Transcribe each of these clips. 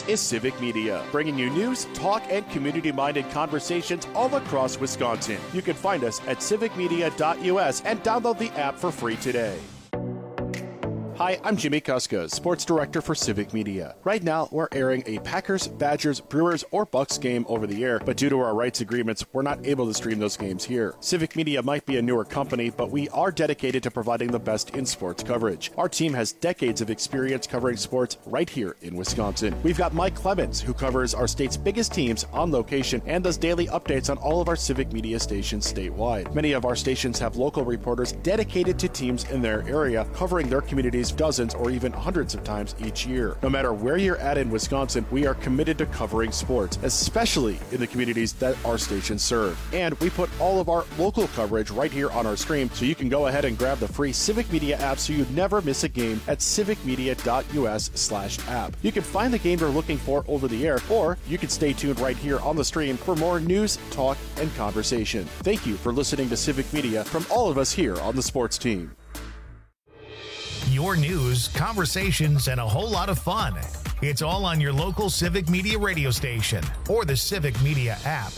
is Civic Media, bringing you news, talk, and community-minded conversations all across Wisconsin. You can find us at civicmedia.us and download the app for free today. Hi, I'm Jimmy Kuska, Sports Director for Civic Media. Right now, we're airing a Packers, Badgers, Brewers, or Bucks game over the air, but due to our rights agreements, we're not able to stream those games here. Civic Media might be a newer company, but we are dedicated to providing the best in sports coverage. Our team has decades of experience covering sports right here in Wisconsin. We've got Mike Clemens, who covers our state's biggest teams on location and does daily updates on all of our Civic Media stations statewide. Many of our stations have local reporters dedicated to teams in their area, covering their communities dozens or even hundreds of times each year. No matter where you're at in Wisconsin, we are committed to covering sports, especially in the communities that our stations serve. And we put all of our local coverage right here on our stream, so you can go ahead and grab the free Civic Media app so you never miss a game at civicmedia.us/app. You can find the game you're looking for over the air, or you can stay tuned right here on the stream for more news, talk, and conversation. Thank you for listening to Civic Media from all of us here on the sports team. Your news, conversations, and a whole lot of fun. It's all on your local Civic Media radio station or the Civic Media app.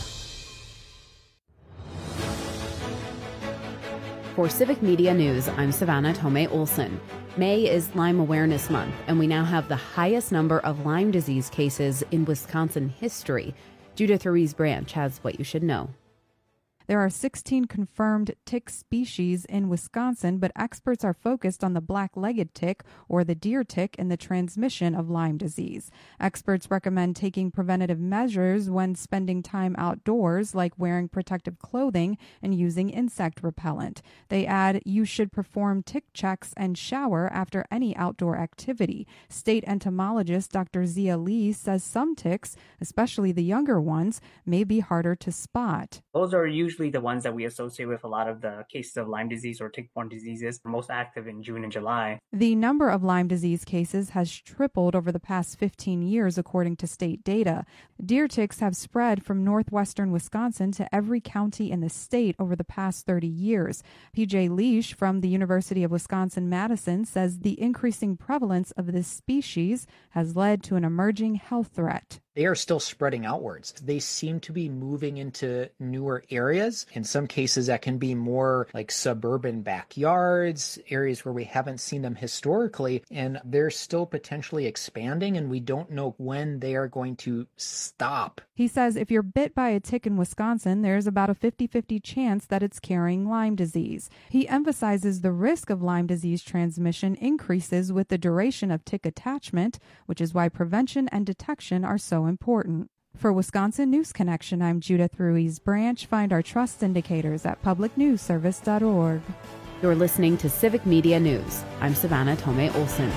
For Civic Media News, I'm Savannah Tomei Olson. May is Lyme Awareness Month, and we now have the highest number of Lyme disease cases in Wisconsin history. Judith Ruiz Branch has what you should know. There are 16 confirmed tick species in Wisconsin, but experts are focused on the black-legged tick or the deer tick and the transmission of Lyme disease. Experts recommend taking preventative measures when spending time outdoors, like wearing protective clothing and using insect repellent. They add you should perform tick checks and shower after any outdoor activity. State entomologist Dr. Zia Lee says some ticks, especially the younger ones, may be harder to spot. Those are usually the ones that we associate with a lot of the cases of Lyme disease or tick-borne diseases, most active in June and July. The number of Lyme disease cases has tripled over the past 15 years, according to state data. Deer ticks have spread from northwestern Wisconsin to every county in the state over the past 30 years. PJ Leash from the University of Wisconsin-Madison says the increasing prevalence of this species has led to an emerging health threat. They are still spreading outwards. They seem to be moving into newer areas. In some cases, that can be more like suburban backyards, areas where we haven't seen them historically, and they're still potentially expanding, and we don't know when they are going to stop. He says if you're bit by a tick in Wisconsin, there's about a 50-50 chance that it's carrying Lyme disease. He emphasizes the risk of Lyme disease transmission increases with the duration of tick attachment, which is why prevention and detection are so important. For Wisconsin News Connection, I'm Judith Ruiz Branch. Find our trust indicators at publicnewsservice.org. You're listening to Civic Media News. I'm Savannah Tomei Olson.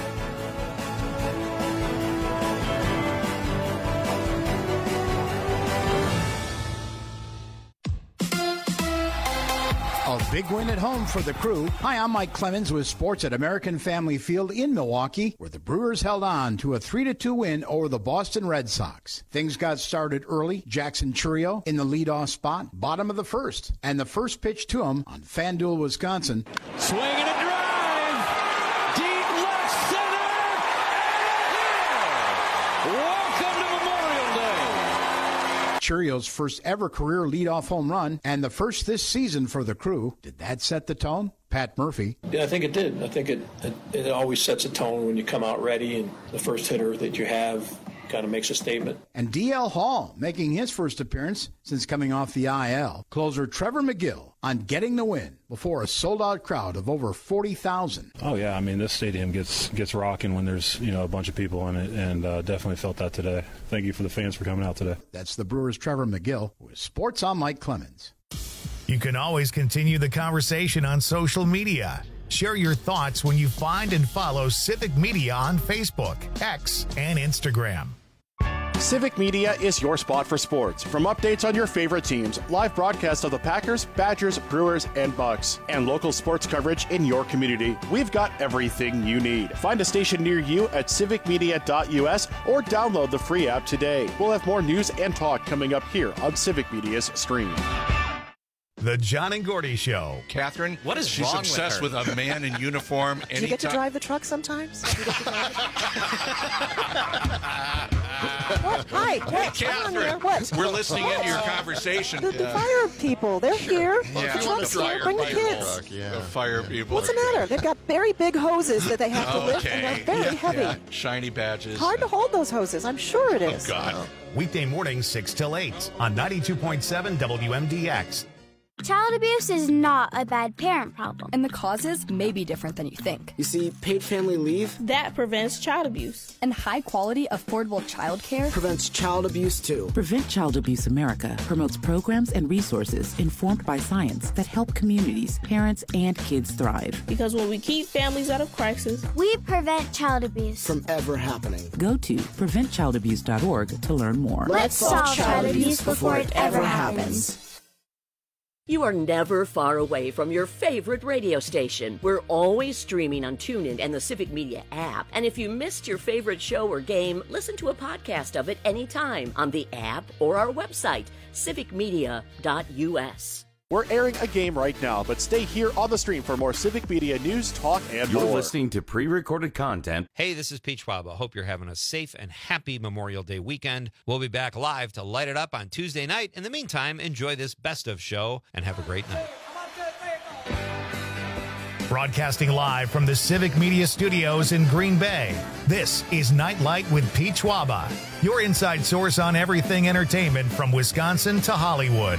A big win at home for the Crew. Hi, I'm Mike Clemens with sports at American Family Field in Milwaukee, where the Brewers held on to a 3-2 win over the Boston Red Sox. Things got started early. Jackson Chourio in the leadoff spot, bottom of the first, and the first pitch to him on FanDuel, Wisconsin. Swing and a drive, deep left center, and welcome to Memorial Day. Chourio's first ever career leadoff home run, and the first this season for the Crew. Did that set the tone? Pat Murphy. Yeah, I think it did. I think it always sets a tone when you come out ready, and the first hitter that you have kind of makes a statement. And D.L. Hall making his first appearance since coming off the IL. Closer Trevor McGill on getting the win before a sold-out crowd of over 40,000. Oh, yeah. I mean, this stadium gets rocking when there's, a bunch of people in it, and definitely felt that today. Thank you for the fans for coming out today. That's the Brewers' Trevor McGill with Sports on Mike Clemens. You can always continue the conversation on social media. Share your thoughts when you find and follow Civic Media on Facebook, X, and Instagram. Civic Media is your spot for sports. From updates on your favorite teams, live broadcasts of the Packers, Badgers, Brewers, and Bucks, and local sports coverage in your community, we've got everything you need. Find a station near you at civicmedia.us or download the free app today. We'll have more news and talk coming up here on Civic Media's stream. The John and Gordy Show. Catherine, what is she's wrong obsessed with a man in uniform. Do you get to drive the truck sometimes? Hi, Catherine. What? We're listening into your conversation. The fire people, they're here. Yeah. Truck's here. Bring the kids. The fire people. What's the matter? They've got very big hoses that they have to lift, and they're very heavy. Yeah. Shiny badges. Hard to hold those hoses. I'm sure it is. Oh, God. Weekday mornings 6 till 8 on 92.7 WMDX. Child abuse is not a bad parent problem. And the causes may be different than you think. You see, paid family leave that prevents child abuse. And high-quality, affordable child care prevents child abuse, too. Prevent Child Abuse America promotes programs and resources informed by science that help communities, parents, and kids thrive. Because when we keep families out of crisis, we prevent child abuse from ever happening. Go to preventchildabuse.org to learn more. Let's solve child abuse before it ever happens. You are never far away from your favorite radio station. We're always streaming on TuneIn and the Civic Media app. And if you missed your favorite show or game, listen to a podcast of it anytime on the app or our website, civicmedia.us. We're airing a game right now, but stay here on the stream for more Civic Media news, talk, and You're more. listening to pre-recorded content. Hey, this is Peach Waba. Hope you're having a safe and happy Memorial Day weekend. We'll be back live to light it up on Tuesday night. In the meantime, enjoy this best of show and have a great night. Broadcasting live from the Civic Media Studios in Green Bay, this is Nightlight with Peach Waba, your inside source on everything entertainment from Wisconsin to Hollywood.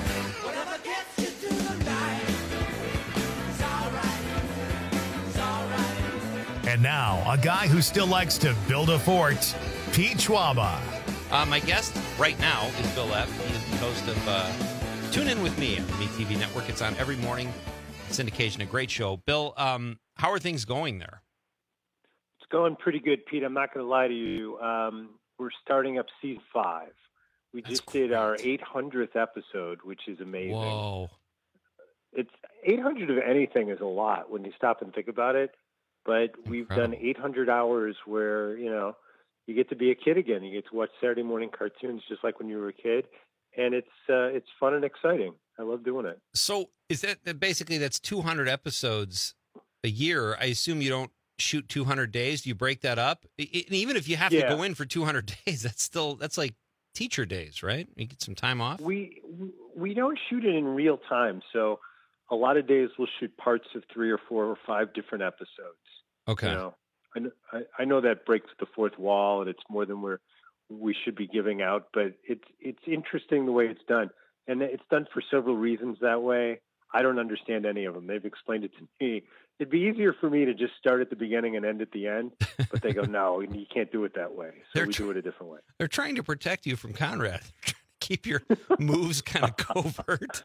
And now, a guy who still likes to build a fort, Peach Waba. My guest right now is Bill Epp. He is the host of Tune In With Me on the MeTV Network. It's on every morning syndication, a great show. Bill, how are things going there? It's going pretty good, Pete. I'm not going to lie to you. We're starting up season 5. We just did our 800th episode, which is amazing. Whoa. It's 800 of anything is a lot when you stop and think about it. But we've done 800 hours where, you know, you get to be a kid again. You get to watch Saturday morning cartoons just like when you were a kid. And it's fun and exciting. I love doing it. So is that basically that's 200 episodes a year? I assume you don't shoot 200 days. Do you break that up? Even if you have to go in for 200 days, that's like teacher days, right? You get some time off. We don't shoot it in real time. So a lot of days we'll shoot parts of 3 or 4 or 5 different episodes. Okay. You know, I know that breaks the fourth wall and it's more than we should be giving out, but it's interesting the way it's done. And it's done for several reasons that way. I don't understand any of them. They've explained it to me. It'd be easier for me to just start at the beginning and end at the end, but they go, no, you can't do it that way. So we do it a different way. They're trying to protect you from Conrad. They're trying to keep your moves kind of covert.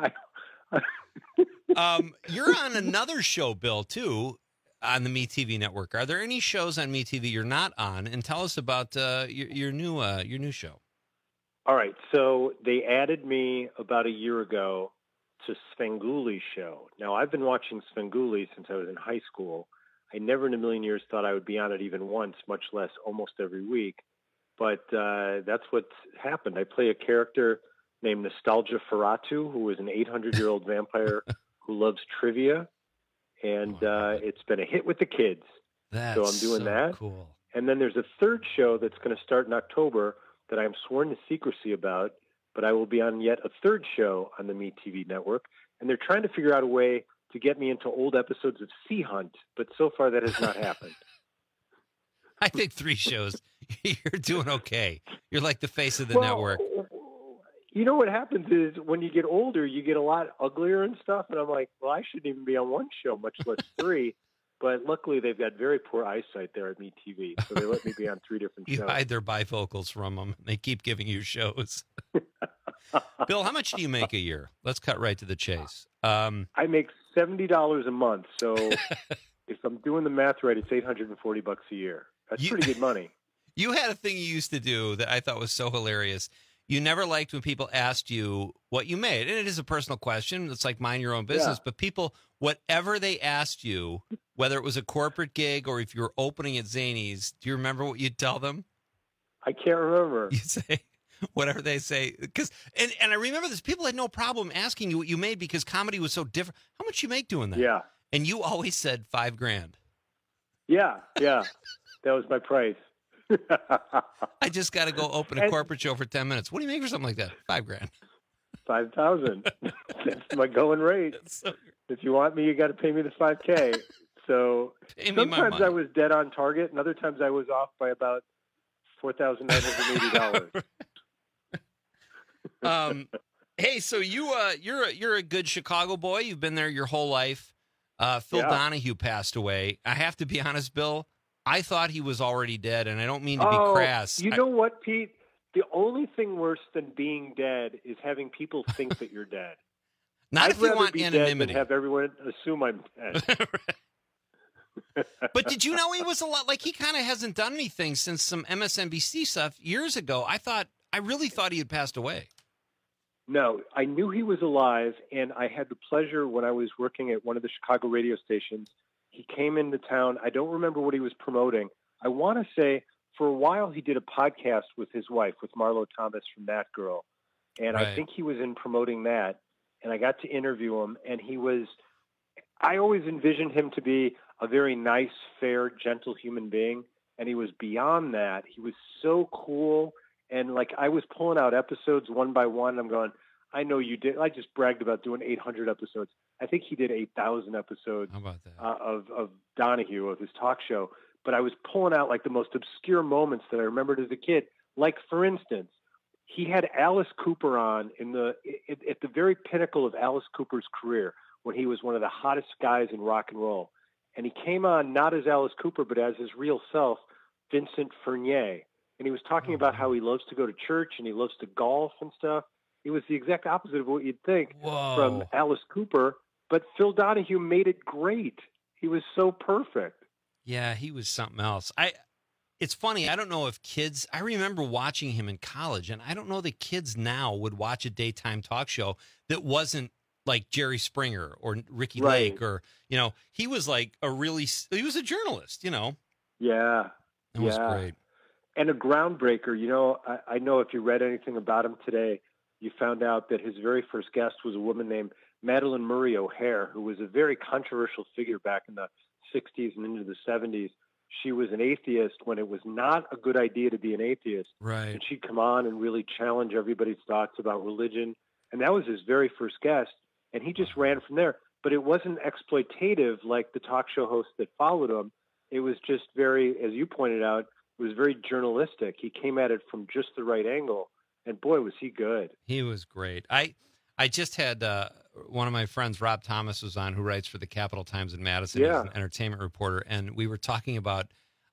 You're on another show, Bill, too, on the MeTV network. Are there any shows on MeTV you're not on? And tell us about your new show. All right. So they added me about a year ago to Svenguli's show. Now, I've been watching Svengoolie since I was in high school. I never in a million years thought I would be on it even once, much less almost every week. But that's what's happened. I play a character named Nostalgia Ferratu, who is an 800-year-old vampire who loves trivia. And it's been a hit with the kids. So I'm doing that. Cool. And then there's a third show that's going to start in October that I'm sworn to secrecy about, but I will be on yet a third show on the MeTV network. And they're trying to figure out a way to get me into old episodes of Sea Hunt, but so far that has not happened. I think 3 shows, you're doing okay. You're like the face of the network. You know what happens is when you get older, you get a lot uglier and stuff. And I'm like, well, I shouldn't even be on one show, much less 3. But luckily, they've got very poor eyesight there at MeTV, so they let me be on 3 different shows. You hide their bifocals from them. They keep giving you shows. Bill, how much do you make a year? Let's cut right to the chase. I make $70 a month. So if I'm doing the math right, it's $840 a year. That's pretty good money. You had a thing you used to do that I thought was so hilarious. You never liked when people asked you what you made. And it is a personal question. It's like mind your own business. Yeah. But people, whatever they asked you, whether it was a corporate gig or if you were opening at Zanies, do you remember what you'd tell them? I can't remember. You say whatever they say. And I remember this. People had no problem asking you what you made because comedy was so different. How much you make doing that? Yeah. And you always said $5,000. Yeah. That was my price. I just got to go open a corporate show for 10 minutes. What do you make for something like that? $5,000. 5,000. That's my going rate. If you want me, you got to pay me the $5,000. So sometimes I was dead on target, and other times I was off by about $4,980. Hey, so you're a good Chicago boy. You've been there your whole life. Phil Donahue passed away. I have to be honest, Bill. I thought he was already dead, and I don't mean to be crass. You know what, Pete? The only thing worse than being dead is having people think that you're dead. Not if you want be anonymity. Dead than have everyone assume I'm dead. But did you know he was a lot like he kind of hasn't done anything since some MSNBC stuff years ago? I really thought he had passed away. No, I knew he was alive, and I had the pleasure when I was working at one of the Chicago radio stations. He came into town. I don't remember what he was promoting. I want to say for a while he did a podcast with his wife, with Marlo Thomas from That Girl, and I think he was in promoting that, and I got to interview him, and I always envisioned him to be a very nice, fair, gentle human being, and he was beyond that. He was so cool, and like I was pulling out episodes one by one, and I'm going, I know you did. I just bragged about doing 800 episodes. I think he did 8,000 episodes. How about that? Of Donahue, of his talk show. But I was pulling out like the most obscure moments that I remembered as a kid. Like, for instance, he had Alice Cooper on at the very pinnacle of Alice Cooper's career when he was one of the hottest guys in rock and roll. And he came on not as Alice Cooper, but as his real self, Vincent Furnier. And he was talking about how he loves to go to church and he loves to golf and stuff. It was the exact opposite of what you'd think from Alice Cooper, but Phil Donahue made it great. He was so perfect. Yeah, he was something else. It's funny. I don't know if kids, I remember watching him in college, and I don't know that kids now would watch a daytime talk show that wasn't like Jerry Springer or Ricky Lake or, he was like he was a journalist, Yeah. It was great. And a groundbreaker. I know if you read anything about him today, you found out that his very first guest was a woman named Madalyn Murray O'Hair, who was a very controversial figure back in the 60s and into the 70s. She was an atheist when it was not a good idea to be an atheist. Right. And she'd come on and really challenge everybody's thoughts about religion. And that was his very first guest. And he just ran from there. But it wasn't exploitative like the talk show hosts that followed him. It was just very, as you pointed out, it was very journalistic. He came at it from just the right angle. And boy, was he good. He was great. I just had one of my friends, Rob Thomas, was on, who writes for the Capital Times in Madison. Yeah. He's an entertainment reporter. And we were talking about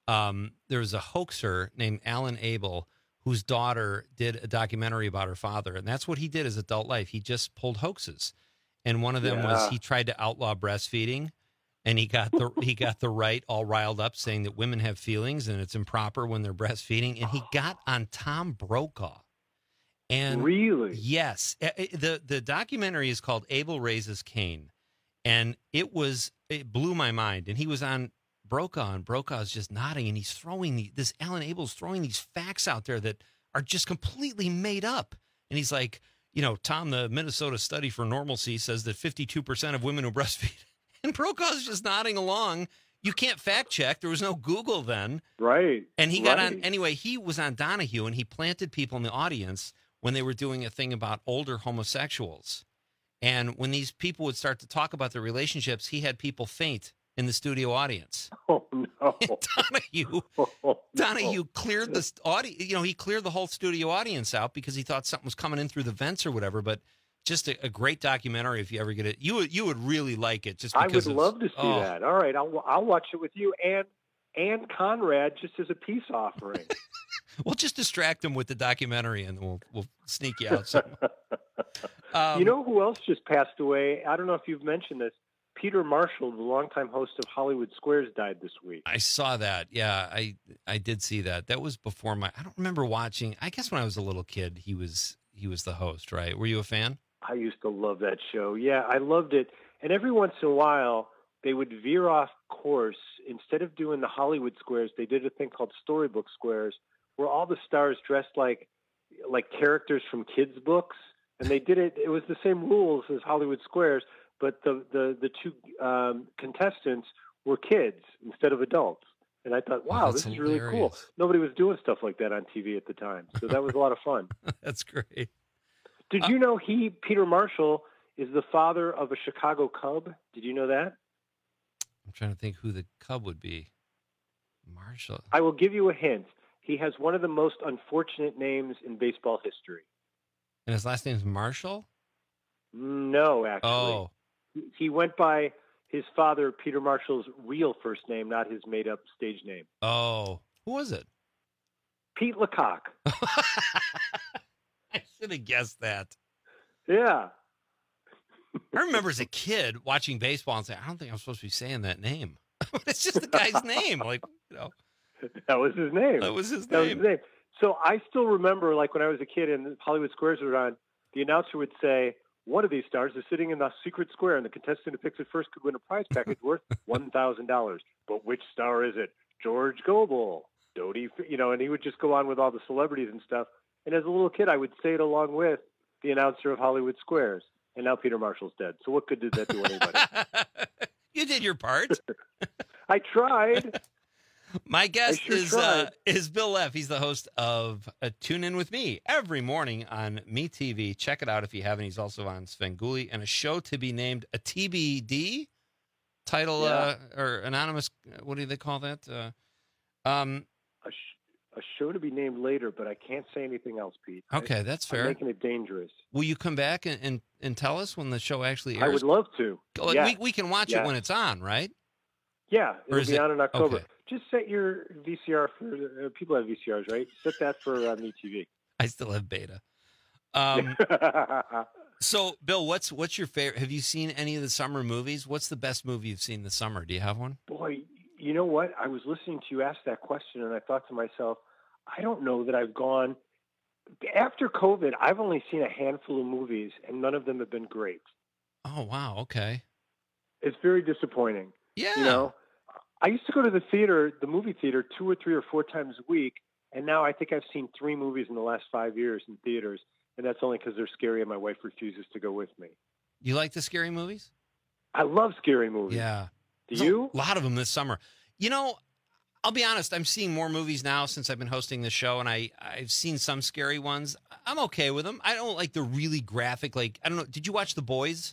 there was a hoaxer named Alan Abel whose daughter did a documentary about her father. And that's what he did his adult life. He just pulled hoaxes. And one of them was he tried to outlaw breastfeeding. And he got the right all riled up, saying that women have feelings and it's improper when they're breastfeeding. And he got on Tom Brokaw. And really? Yes. The documentary is called Abel Raises Cain. And it blew my mind. And he was on Brokaw, and Brokaw's just nodding, and he's throwing this Alan Abel's throwing these facts out there that are just completely made up. And he's like, Tom, the Minnesota study for normalcy says that 52% of women who breastfeed. And Brokaw's just nodding along. You can't fact check. There was no Google then. Right. And he got on. Anyway, he was on Donahue, and he planted people in the audience when they were doing a thing about older homosexuals. And when these people would start to talk about their relationships, he had people faint in the studio audience. Oh, no. Donahue cleared the audience. He cleared the whole studio audience out because he thought something was coming in through the vents or whatever. But just a great documentary if you ever get it. You would really like it. Just because I would love to see that. All right, I'll watch it with you and Conrad just as a peace offering. We'll just distract him with the documentary, and we'll sneak you out somewhere. You know who else just passed away? I don't know if you've mentioned this. Peter Marshall, the longtime host of Hollywood Squares, died this week. I saw that. Yeah, I did see that. That was before I don't remember watching. I guess when I was a little kid, he was the host, right? Were you a fan? I used to love that show. Yeah, I loved it. And every once in a while, they would veer off course. Instead of doing the Hollywood Squares, they did a thing called Storybook Squares, where all the stars dressed like characters from kids' books. And they did it. It was the same rules as Hollywood Squares, but the two contestants were kids instead of adults. And I thought, wow, this is really cool. Nobody was doing stuff like that on TV at the time. So that was a lot of fun. That's great. Did you know Peter Marshall, is the father of a Chicago Cub? Did you know that? I'm trying to think who the Cub would be. Marshall. I will give you a hint. He has one of the most unfortunate names in baseball history. And his last name is Marshall? No, actually. Oh. He went by his father, Peter Marshall's real first name, not his made-up stage name. Oh. Who was it? Pete Lecoq. I should have guessed that. Yeah. I remember as a kid watching baseball and saying, I don't think I'm supposed to be saying that name. It's just the guy's name. Like, you know. That was his name. That was his name. So I still remember, like, when I was a kid and Hollywood Squares were on, the announcer would say, one of these stars is sitting in the secret square, and the contestant who picks it first could win a prize package worth $1,000. But which star is it? George Goebel, Dodie, and he would just go on with all the celebrities and stuff. And as a little kid, I would say it along with the announcer of Hollywood Squares. And now Peter Marshall's dead. So what good did that do anybody? You did your part. I tried. My guest is Bill Leff. He's the host of Tune In With Me every morning on MeTV. Check it out if you haven't. He's also on Svengoolie and a show to be named a TBD title or anonymous. What do they call that? A show to be named later, but I can't say anything else, Pete. Okay, that's fair. I'm making it dangerous. Will you come back and tell us when the show actually airs? I would love to. Like, we can watch it when it's on, right? Yeah, it'll be on in October. Okay. Just set your VCR for people have VCRs, right? Set that for MeTV. I still have beta. So, Bill, what's your favorite? Have you seen any of the summer movies? What's the best movie you've seen this summer? Do you have one? Boy, you know what? I was listening to you ask that question, and I thought to myself, I don't know that I've gone after COVID. I've only seen a handful of movies, and none of them have been great. Oh wow! Okay, it's very disappointing. Yeah, I used to go to the movie theater 2 or 3 or 4 times a week, and now I think I've seen 3 movies in the last 5 years in theaters, and that's only because they're scary and my wife refuses to go with me. You like the scary movies? I love scary movies. Yeah. Do you? A lot of them this summer. You know, I'll be honest, I'm seeing more movies now since I've been hosting the show, and I've seen some scary ones. I'm okay with them. I don't like the really graphic, like, I don't know, did you watch The Boys?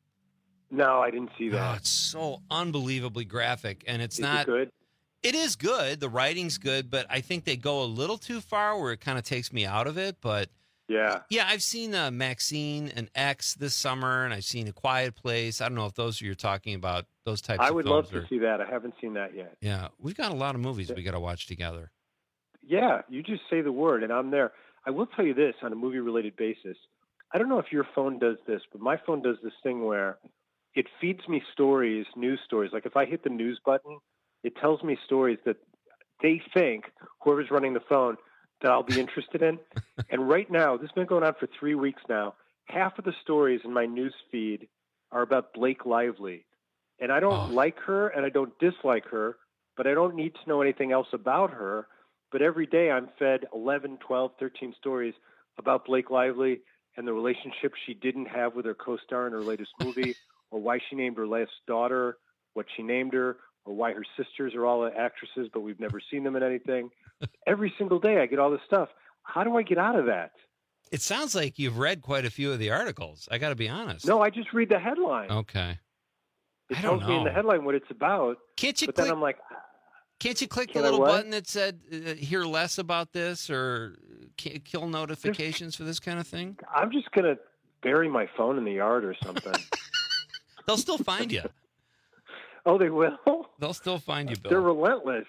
No, I didn't see that. Oh, it's so unbelievably graphic, and it's not good. It is good. The writing's good, but I think they go a little too far where it kind of takes me out of it. But yeah, I've seen Maxine and X this summer, and I've seen A Quiet Place. I don't know if those are you're talking about. Those types. I of would films love to see that. I haven't seen that yet. Yeah, we've got a lot of movies we got to watch together. Yeah, you just say the word, and I'm there. I will tell you this on a movie-related basis. I don't know if your phone does this, but my phone does this thing where it feeds me stories, news stories. Like if I hit the news button, it tells me stories that they think, whoever's running the phone, that I'll be interested in. And right now, this has been going on for 3 weeks now, half of the stories in my news feed are about Blake Lively. And I don't like her and I don't dislike her, but I don't need to know anything else about her. But every day I'm fed 11, 12, 13 stories about Blake Lively and the relationship she didn't have with her co-star in her latest movie, or why she named her last daughter what she named her, or why her sisters are all actresses, but we've never seen them in anything. Every single day I get all this stuff. How do I get out of that? It sounds like you've read quite a few of the articles. I got to be honest. No, I just read the headline. Okay. It tells me in the headline what it's about. Can't you but then I'm like, can't you click the little button that said hear less about this or kill notifications for this kind of thing? I'm just going to bury my phone in the yard or something. They'll still find you. Oh, they will? They'll still find you, Bill. They're relentless.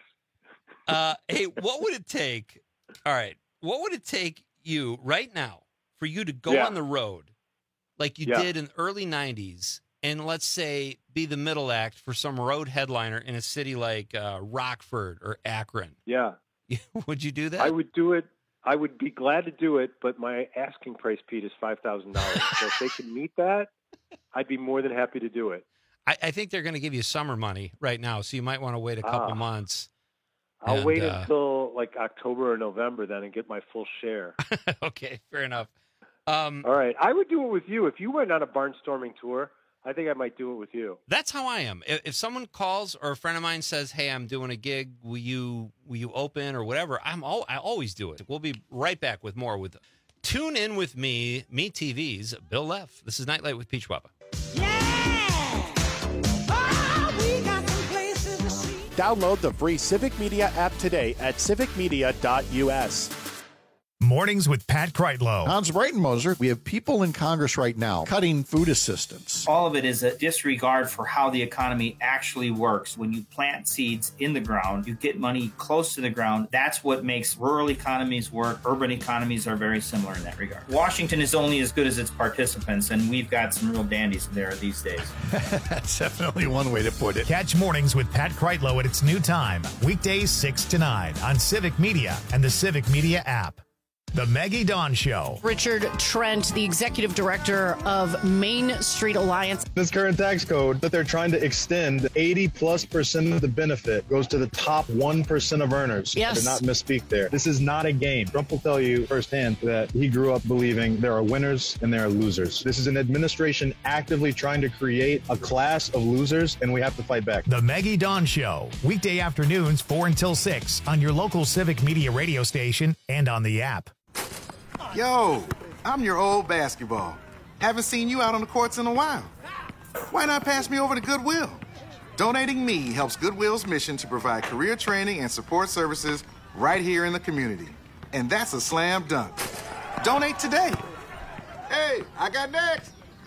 Hey, what would it take? All right. What would it take you right now for you to go on the road like you did in the early 90s and let's say be the middle act for some road headliner in a city like Rockford or Akron? Yeah. Would you do that? I would do it. I would be glad to do it, but my asking price, Pete, is $5,000. So if they can meet that, I'd be more than happy to do it. I think they're going to give you summer money right now, so you might want to wait a couple months. I'll wait until like October or November then and get my full share. Okay, fair enough. All right. I would do it with you. If you went on a barnstorming tour, I think I might do it with you. That's how I am. If someone calls or a friend of mine says, "Hey, I'm doing a gig. Will you open or whatever?" I always do it. We'll be right back with more with Tune In With Me TV's Bill Leff. This is Nightlight with Peach Wabba. Download the free Civic Media app today at civicmedia.us. Mornings with Pat Kreitlow. Hans Breitenmoser, we have people in Congress right now cutting food assistance. All of it is a disregard for how the economy actually works. When you plant seeds in the ground, you get money close to the ground. That's what makes rural economies work. Urban economies are very similar in that regard. Washington is only as good as its participants, and we've got some real dandies there these days. That's definitely one way to put it. Catch Mornings with Pat Kreitlow at its new time, weekdays 6 to 9 on Civic Media and the Civic Media app. The Maggie Dawn Show. Richard Trent, the executive director of Main Street Alliance. This current tax code that they're trying to extend, 80+% of the benefit goes to the top 1% of earners. Yes. I did not misspeak there. This is not a game. Trump will tell you firsthand that he grew up believing there are winners and there are losers. This is an administration actively trying to create a class of losers, and we have to fight back. The Maggie Dawn Show. Weekday afternoons 4 until 6 on your local Civic Media radio station and on the app. Yo, I'm your old basketball. Haven't seen you out on the courts in a while. Why not pass me over to Goodwill? Donating me helps Goodwill's mission to provide career training and support services right here in the community. And that's a slam dunk. Donate today. Hey, I got next.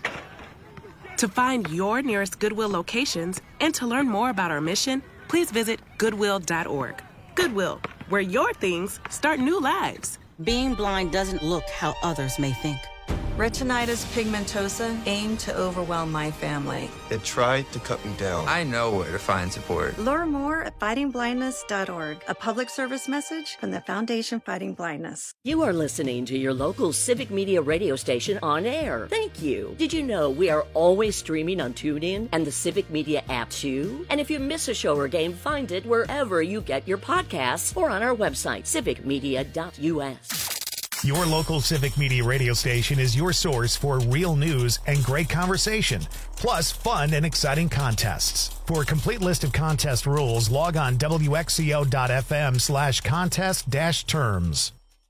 To find your nearest Goodwill locations and to learn more about our mission, please visit Goodwill.org. Goodwill, where your things start new lives. Being blind doesn't look how others may think. Retinitis pigmentosa aimed to overwhelm my family. It tried to cut me down. I know where to find support. Learn more at fightingblindness.org, a public service message from the Foundation Fighting Blindness. You are listening to your local Civic Media radio station on air. Thank you. Did you know we are always streaming on TuneIn and the Civic Media app too? And if you miss a show or game, find it wherever you get your podcasts or on our website, civicmedia.us. Your local Civic Media radio station is your source for real news and great conversation, plus fun and exciting contests. For a complete list of contest rules, log on wxco.fm/contest-terms.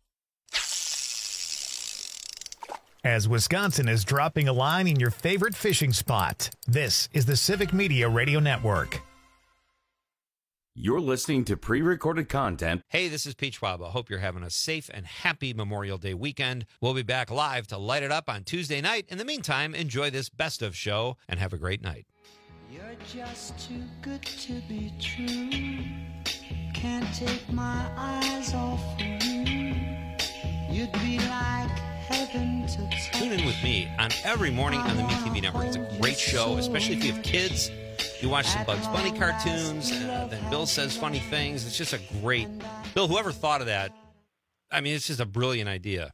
As Wisconsin is dropping a line in your favorite fishing spot, this is the Civic Media Radio Network. You're listening to pre-recorded content. Hey, this is Peach Wabba. Hope you're having a safe and happy Memorial Day weekend. We'll be back live to light it up on Tuesday night. In the meantime, enjoy this best of show and have a great night. You're just too good to be true. Can't take my eyes off of you. You'd be like heaven to touch. Tune in with me on every morning on the MeTV Network. It's a great show, especially if you have kids. You watch some Bugs Bunny cartoons, then Bill says funny things. It's just a great... Bill, whoever thought of that, I mean, it's just a brilliant idea.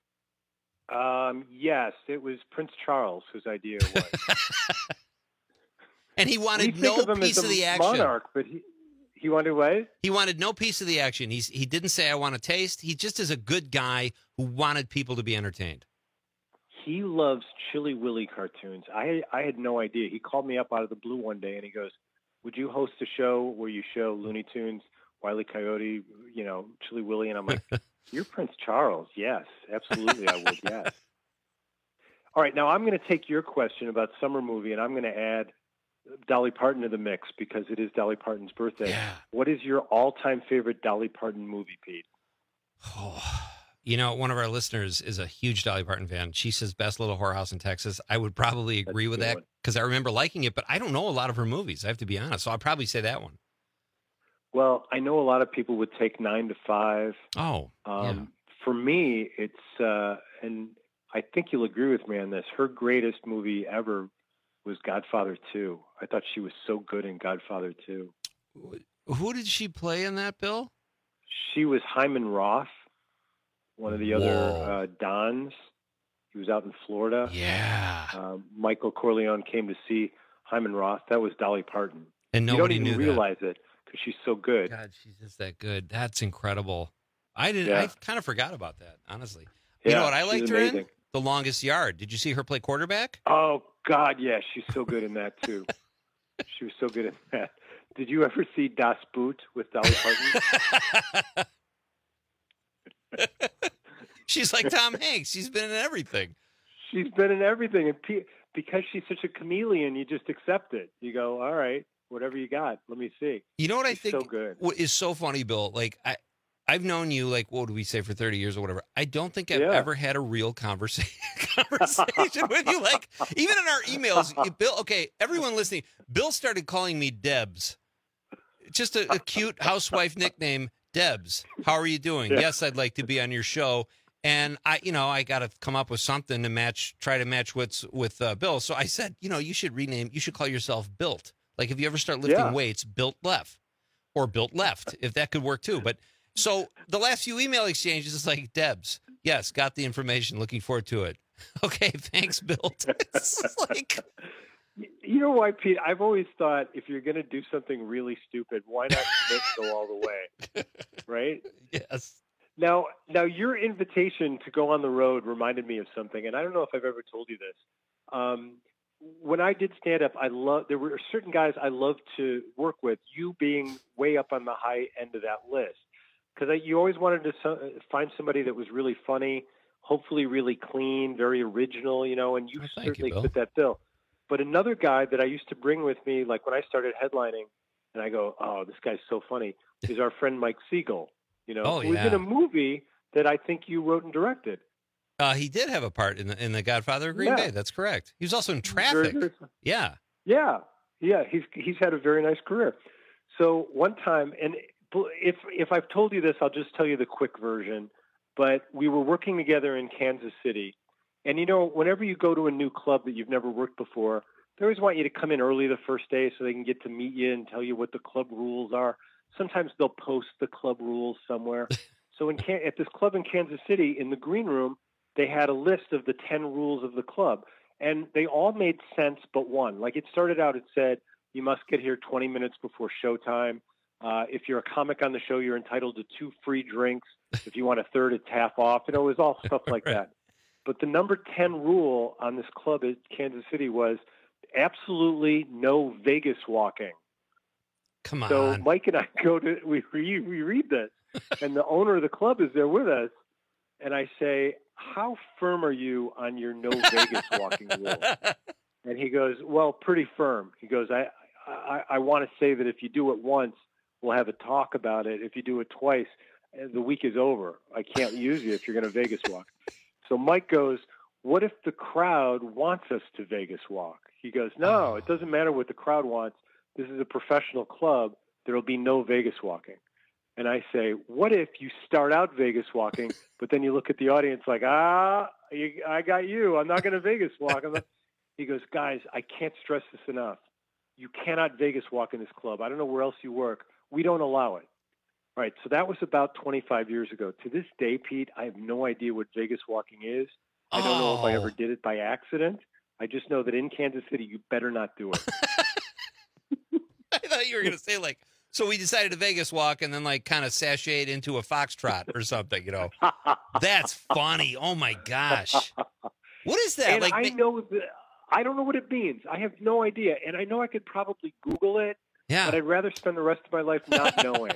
Yes, it was Prince Charles whose idea it was. And he wanted no piece of the action. Monarch, but he wanted what? He wanted no piece of the action. He didn't say, I want a taste. He just is a good guy who wanted people to be entertained. He loves Chilly Willy cartoons. I had no idea. He called me up out of the blue one day and he goes, would you host a show where you show Looney Tunes, Wile E. Coyote, Chilly Willy? And I'm like, you're Prince Charles. Yes, absolutely I would, yes. All right, now I'm going to take your question about summer movie and I'm going to add Dolly Parton to the mix because it is Dolly Parton's birthday. Yeah. What is your all-time favorite Dolly Parton movie, Pete? Oh, one of our listeners is a huge Dolly Parton fan. She says Best Little Whorehouse in Texas. I would probably agree with that because I remember liking it, but I don't know a lot of her movies. I have to be honest. So I'll probably say that one. Well, I know a lot of people would take 9 to 5. Oh, yeah. For me, it's, and I think you'll agree with me on this, her greatest movie ever was Godfather 2. I thought she was so good in Godfather 2. Who did she play in that, Bill? She was Hyman Roth, one of the other Dons. He was out in Florida. Yeah. Michael Corleone came to see Hyman Roth. That was Dolly Parton. And nobody knew that. You don't even realize it because she's so good. God, she's just that good. That's incredible. I kind of forgot about that, honestly. Yeah, you know what I liked her amazing. in? The Longest Yard. Did you see her play quarterback? Oh, God, yeah, she's so good in that too. She was so good in that. Did you ever see Das Boot with Dolly Parton? She's like Tom Hanks. She's been in everything. She's been in everything, and because she's such a chameleon, you just accept it. You go, all right, whatever you got, let me see. You know what I think so good. What is so funny, Bill? Like I've known you, like, what do we say, for 30 years or whatever. I don't think I've ever had a real conversation with you. Like, even in our emails, Bill, okay, everyone listening, Bill started calling me Debs. Just a cute housewife nickname, Debs. How are you doing? Yeah. Yes, I'd like to be on your show. And I got to come up with something to try to match what's with Bill. So I said, you should call yourself Built. Like, if you ever start lifting weights, Built Left or Built Left, if that could work too. But so the last few email exchanges, it's like, Debs, yes, got the information, looking forward to it. Okay, thanks, Built. It's like, you know why, Pete? I've always thought if you're going to do something really stupid, why not go all the way, right? Yes. Now, your invitation to go on the road reminded me of something, and I don't know if I've ever told you this. When I did stand-up, there were certain guys I loved to work with, you being way up on the high end of that list. Because you always wanted to find somebody that was really funny, hopefully really clean, very original, and you certainly fit that bill. But another guy that I used to bring with me, like when I started headlining, and I go, oh, this guy's so funny, is our friend Mike Siegel, who was in a movie that I think you wrote and directed. He did have a part in the Godfather of Green Bay. That's correct. He was also in Traffic. Yeah. He's had a very nice career. So one time, and if I've told you this, I'll just tell you the quick version. But we were working together in Kansas City. And, whenever you go to a new club that you've never worked before, they always want you to come in early the first day so they can get to meet you and tell you what the club rules are. Sometimes they'll post the club rules somewhere. So at this club in Kansas City, in the green room, they had a list of the 10 rules of the club. And they all made sense but one. Like, it started out, it said, you must get here 20 minutes before showtime. If you're a comic on the show, you're entitled to 2 free drinks. If you want a third, it's half off. It was all stuff like that. But the number 10 rule on this club at Kansas City was absolutely no Vegas walking. Come on. So Mike and I we read this, and the owner of the club is there with us, and I say, how firm are you on your no Vegas walking rule? And he goes, well, pretty firm. He goes, I want to say that if you do it once, we'll have a talk about it. If you do it twice, the week is over. I can't use you if you're going to Vegas walk. So Mike goes, what if the crowd wants us to Vegas walk? He goes, no, it doesn't matter what the crowd wants. This is a professional club. There will be no Vegas walking. And I say, what if you start out Vegas walking, but then you look at the audience like, I got you. I'm not going to Vegas walk. He goes, guys, I can't stress this enough. You cannot Vegas walk in this club. I don't know where else you work. We don't allow it. All right, so that was about 25 years ago. To this day, Pete, I have no idea what Vegas walking is. I don't know if I ever did it by accident. I just know that in Kansas City, you better not do it. I thought you were going to say, like, so we decided to Vegas walk and then, like, kind of sashayed into a foxtrot or something, That's funny. Oh, my gosh. What is that? And I don't know what it means. I have no idea. And I know I could probably Google it, but I'd rather spend the rest of my life not knowing.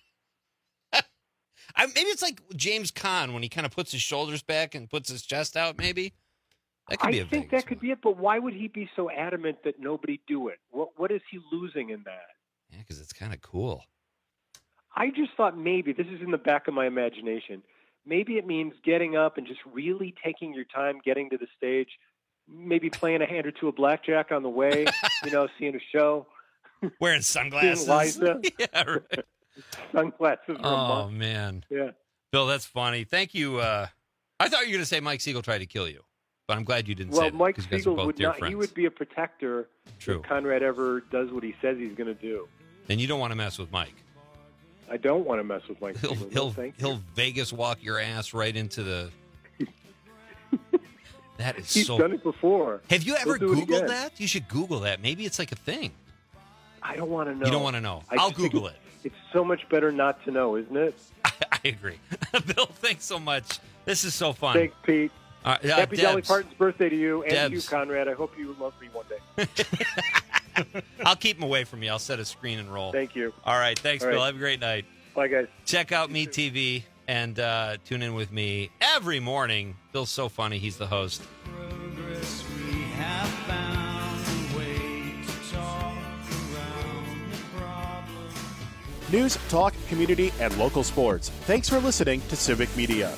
Maybe it's like James Caan when he kind of puts his shoulders back and puts his chest out, maybe. That could be I think that could be it, but why would he be so adamant that nobody do it? What is he losing in that? Yeah, because it's kind of cool. I just thought maybe, this is in the back of my imagination, maybe it means getting up and just really taking your time getting to the stage, maybe playing a hand or two of blackjack on the way, seeing a show. Wearing sunglasses. Liza. Yeah, right. Sunglasses. Oh, man. Yeah. Bill, that's funny. Thank you. I thought you were going to say Mike Siegel tried to kill you, but I'm glad you didn't say that. Well, Mike Siegel would not. Friends. He would be a protector if Conrad ever does what he says he's going to do. And you don't want to mess with Mike. I don't want to mess with Mike Siegel. He'll Vegas walk your ass right into the... That is He's done it before. Have you ever Googled that? You should Google that. Maybe it's like a thing. I don't want to know. You don't want to know. I'll Google it. It's so much better not to know, isn't it? I agree. Bill, thanks so much. This is so fun. Thanks, Pete. Happy Dolly Debs. Parton's birthday to you and Debs. to you, Conrad. I hope you love me one day. I'll keep him away from you. I'll set a screen and roll. Thank you. All right. Thanks, All Bill. right. Have a great night. Bye, guys. Check out Me TV and tune in with me every morning. Bill's so funny. He's the host. Progress, we have found a way to talk around the problem. News, talk, community, and local sports. Thanks for listening to Civic Media.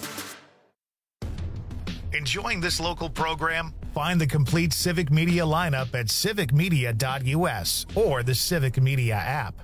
Enjoying this local program? Find the complete Civic Media lineup at civicmedia.us or the Civic Media app.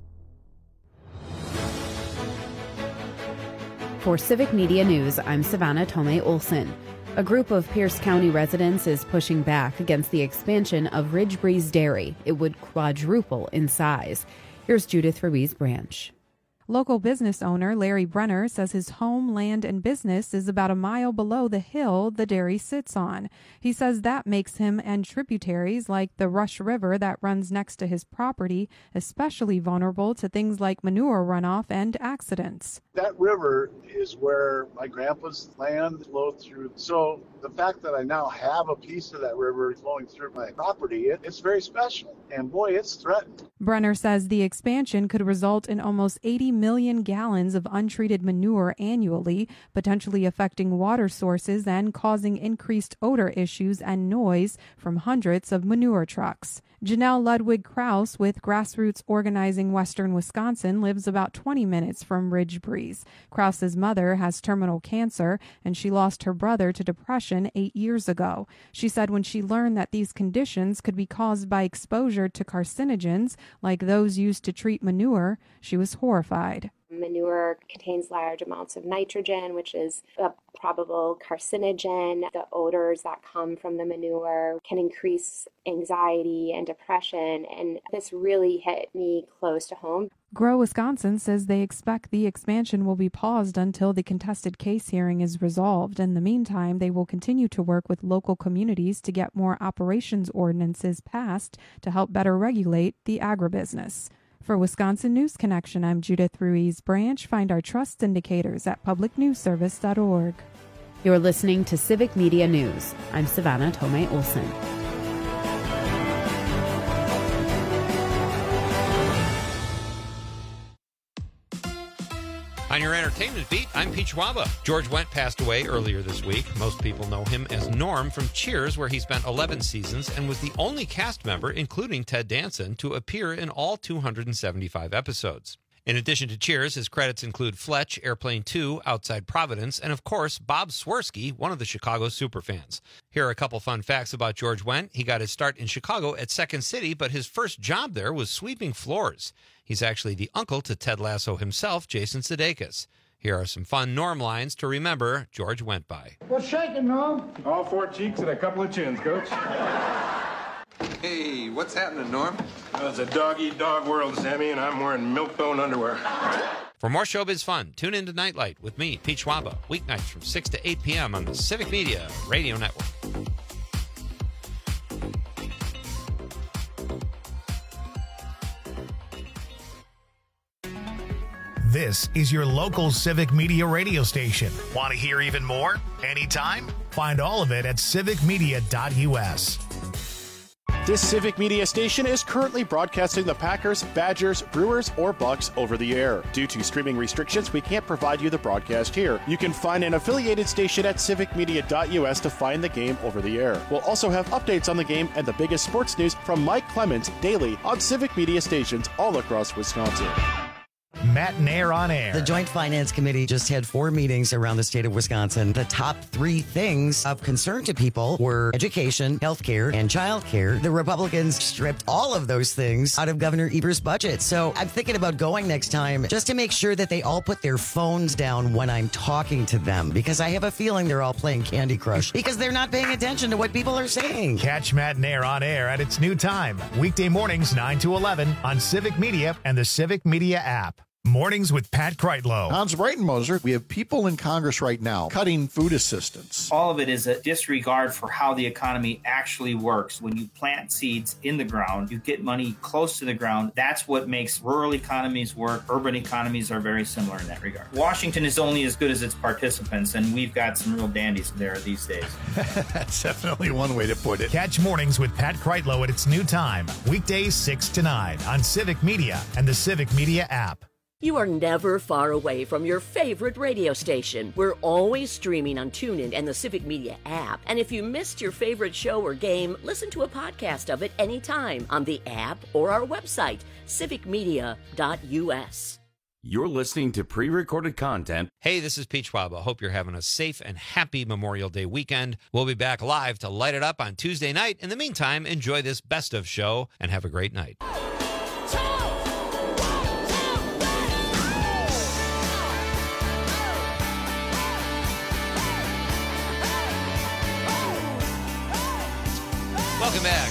For Civic Media News, I'm Savannah Tomei Olson. A group of Pierce County residents is pushing back against the expansion of Ridge Breeze Dairy. It would quadruple in size. Here's Judith Ruiz Branch. Local business owner Larry Brenner says his home, land, and business is about a mile below the hill the dairy sits on. He says that makes him and tributaries like the Rush River that runs next to his property especially vulnerable to things like manure runoff and accidents. That river is where my grandpa's land flowed through. So the fact that I now have a piece of that river flowing through my property, it's very special. And boy, it's threatened. Brenner says the expansion could result in almost 80 million gallons of untreated manure annually, potentially affecting water sources and causing increased odor issues and noise from hundreds of manure trucks. Janelle Ludwig Krause with Grassroots Organizing Western Wisconsin lives about 20 minutes from Ridge Breeze. Krause's mother has terminal cancer, and she lost her brother to depression 8 years ago. She said when she learned that these conditions could be caused by exposure to carcinogens like those used to treat manure, she was horrified. Manure contains large amounts of nitrogen, which is a probable carcinogen. The odors that come from the manure can increase anxiety and depression, and this really hit me close to home. Grow Wisconsin says they expect the expansion will be paused until the contested case hearing is resolved. In the meantime, they will continue to work with local communities to get more operations ordinances passed to help better regulate the agribusiness. For Wisconsin News Connection, I'm Judith Ruiz Branch. Find our trust indicators at publicnewsservice.org. You're listening to Civic Media News. I'm Savannah Tomei Olson. On your entertainment beat, I'm Pete Schwaba. George Wendt passed away earlier this week. Most people know him as Norm from Cheers, where he spent 11 seasons and was the only cast member, including Ted Danson, to appear in all 275 episodes. In addition to Cheers, his credits include Fletch, Airplane 2, Outside Providence, and of course, Bob Swirsky, one of the Chicago superfans. Here are a couple fun facts about George Wendt. He got his start in Chicago at Second City, but his first job there was sweeping floors. He's actually the uncle to Ted Lasso himself, Jason Sudeikis. Here are some fun Norm lines to remember George Wendt by. What's shaking, Norm? All 4 cheeks and a couple of chins, Coach. Hey, what's happening, Norm? Well, it's a dog-eat-dog world, Sammy, and I'm wearing milk-bone underwear. For more showbiz fun, tune in to Nightlight with me, Pete Schwaba, weeknights from 6 to 8 p.m. on the Civic Media Radio Network. This is your local Civic Media radio station. Want to hear even more? Anytime? Find all of it at civicmedia.us. This Civic Media station is currently broadcasting the Packers, Badgers, Brewers, or Bucks over the air. Due to streaming restrictions, we can't provide you the broadcast here. You can find an affiliated station at civicmedia.us to find the game over the air. We'll also have updates on the game and the biggest sports news from Mike Clemens daily on Civic Media stations all across Wisconsin. Matt Nair on air. The Joint Finance Committee just had 4 meetings around the state of Wisconsin. The top 3 things of concern to people were education, healthcare, and childcare. The Republicans stripped all of those things out of Governor Evers' budget. So I'm thinking about going next time just to make sure that they all put their phones down when I'm talking to them, because I have a feeling they're all playing Candy Crush because they're not paying attention to what people are saying. Catch Matt Nair on air at its new time, weekday mornings 9 to 11 on Civic Media and the Civic Media app. Mornings with Pat Kreitlow. Hans Breitenmoser, we have people in Congress right now cutting food assistance. All of it is a disregard for how the economy actually works. When you plant seeds in the ground, you get money close to the ground. That's what makes rural economies work. Urban economies are very similar in that regard. Washington is only as good as its participants, and we've got some real dandies there these days. That's definitely one way to put it. Catch Mornings with Pat Kreitlow at its new time, weekdays 6 to 9 on Civic Media and the Civic Media app. You are never far away from your favorite radio station. We're always streaming on TuneIn and the Civic Media app. And if you missed your favorite show or game, listen to a podcast of it anytime on the app or our website, civicmedia.us. You're listening to pre-recorded content. Hey, this is Pete Schwab. I hope you're having a safe and happy Memorial Day weekend. We'll be back live to light it up on Tuesday night. In the meantime, enjoy this best of show and have a great night. Welcome back.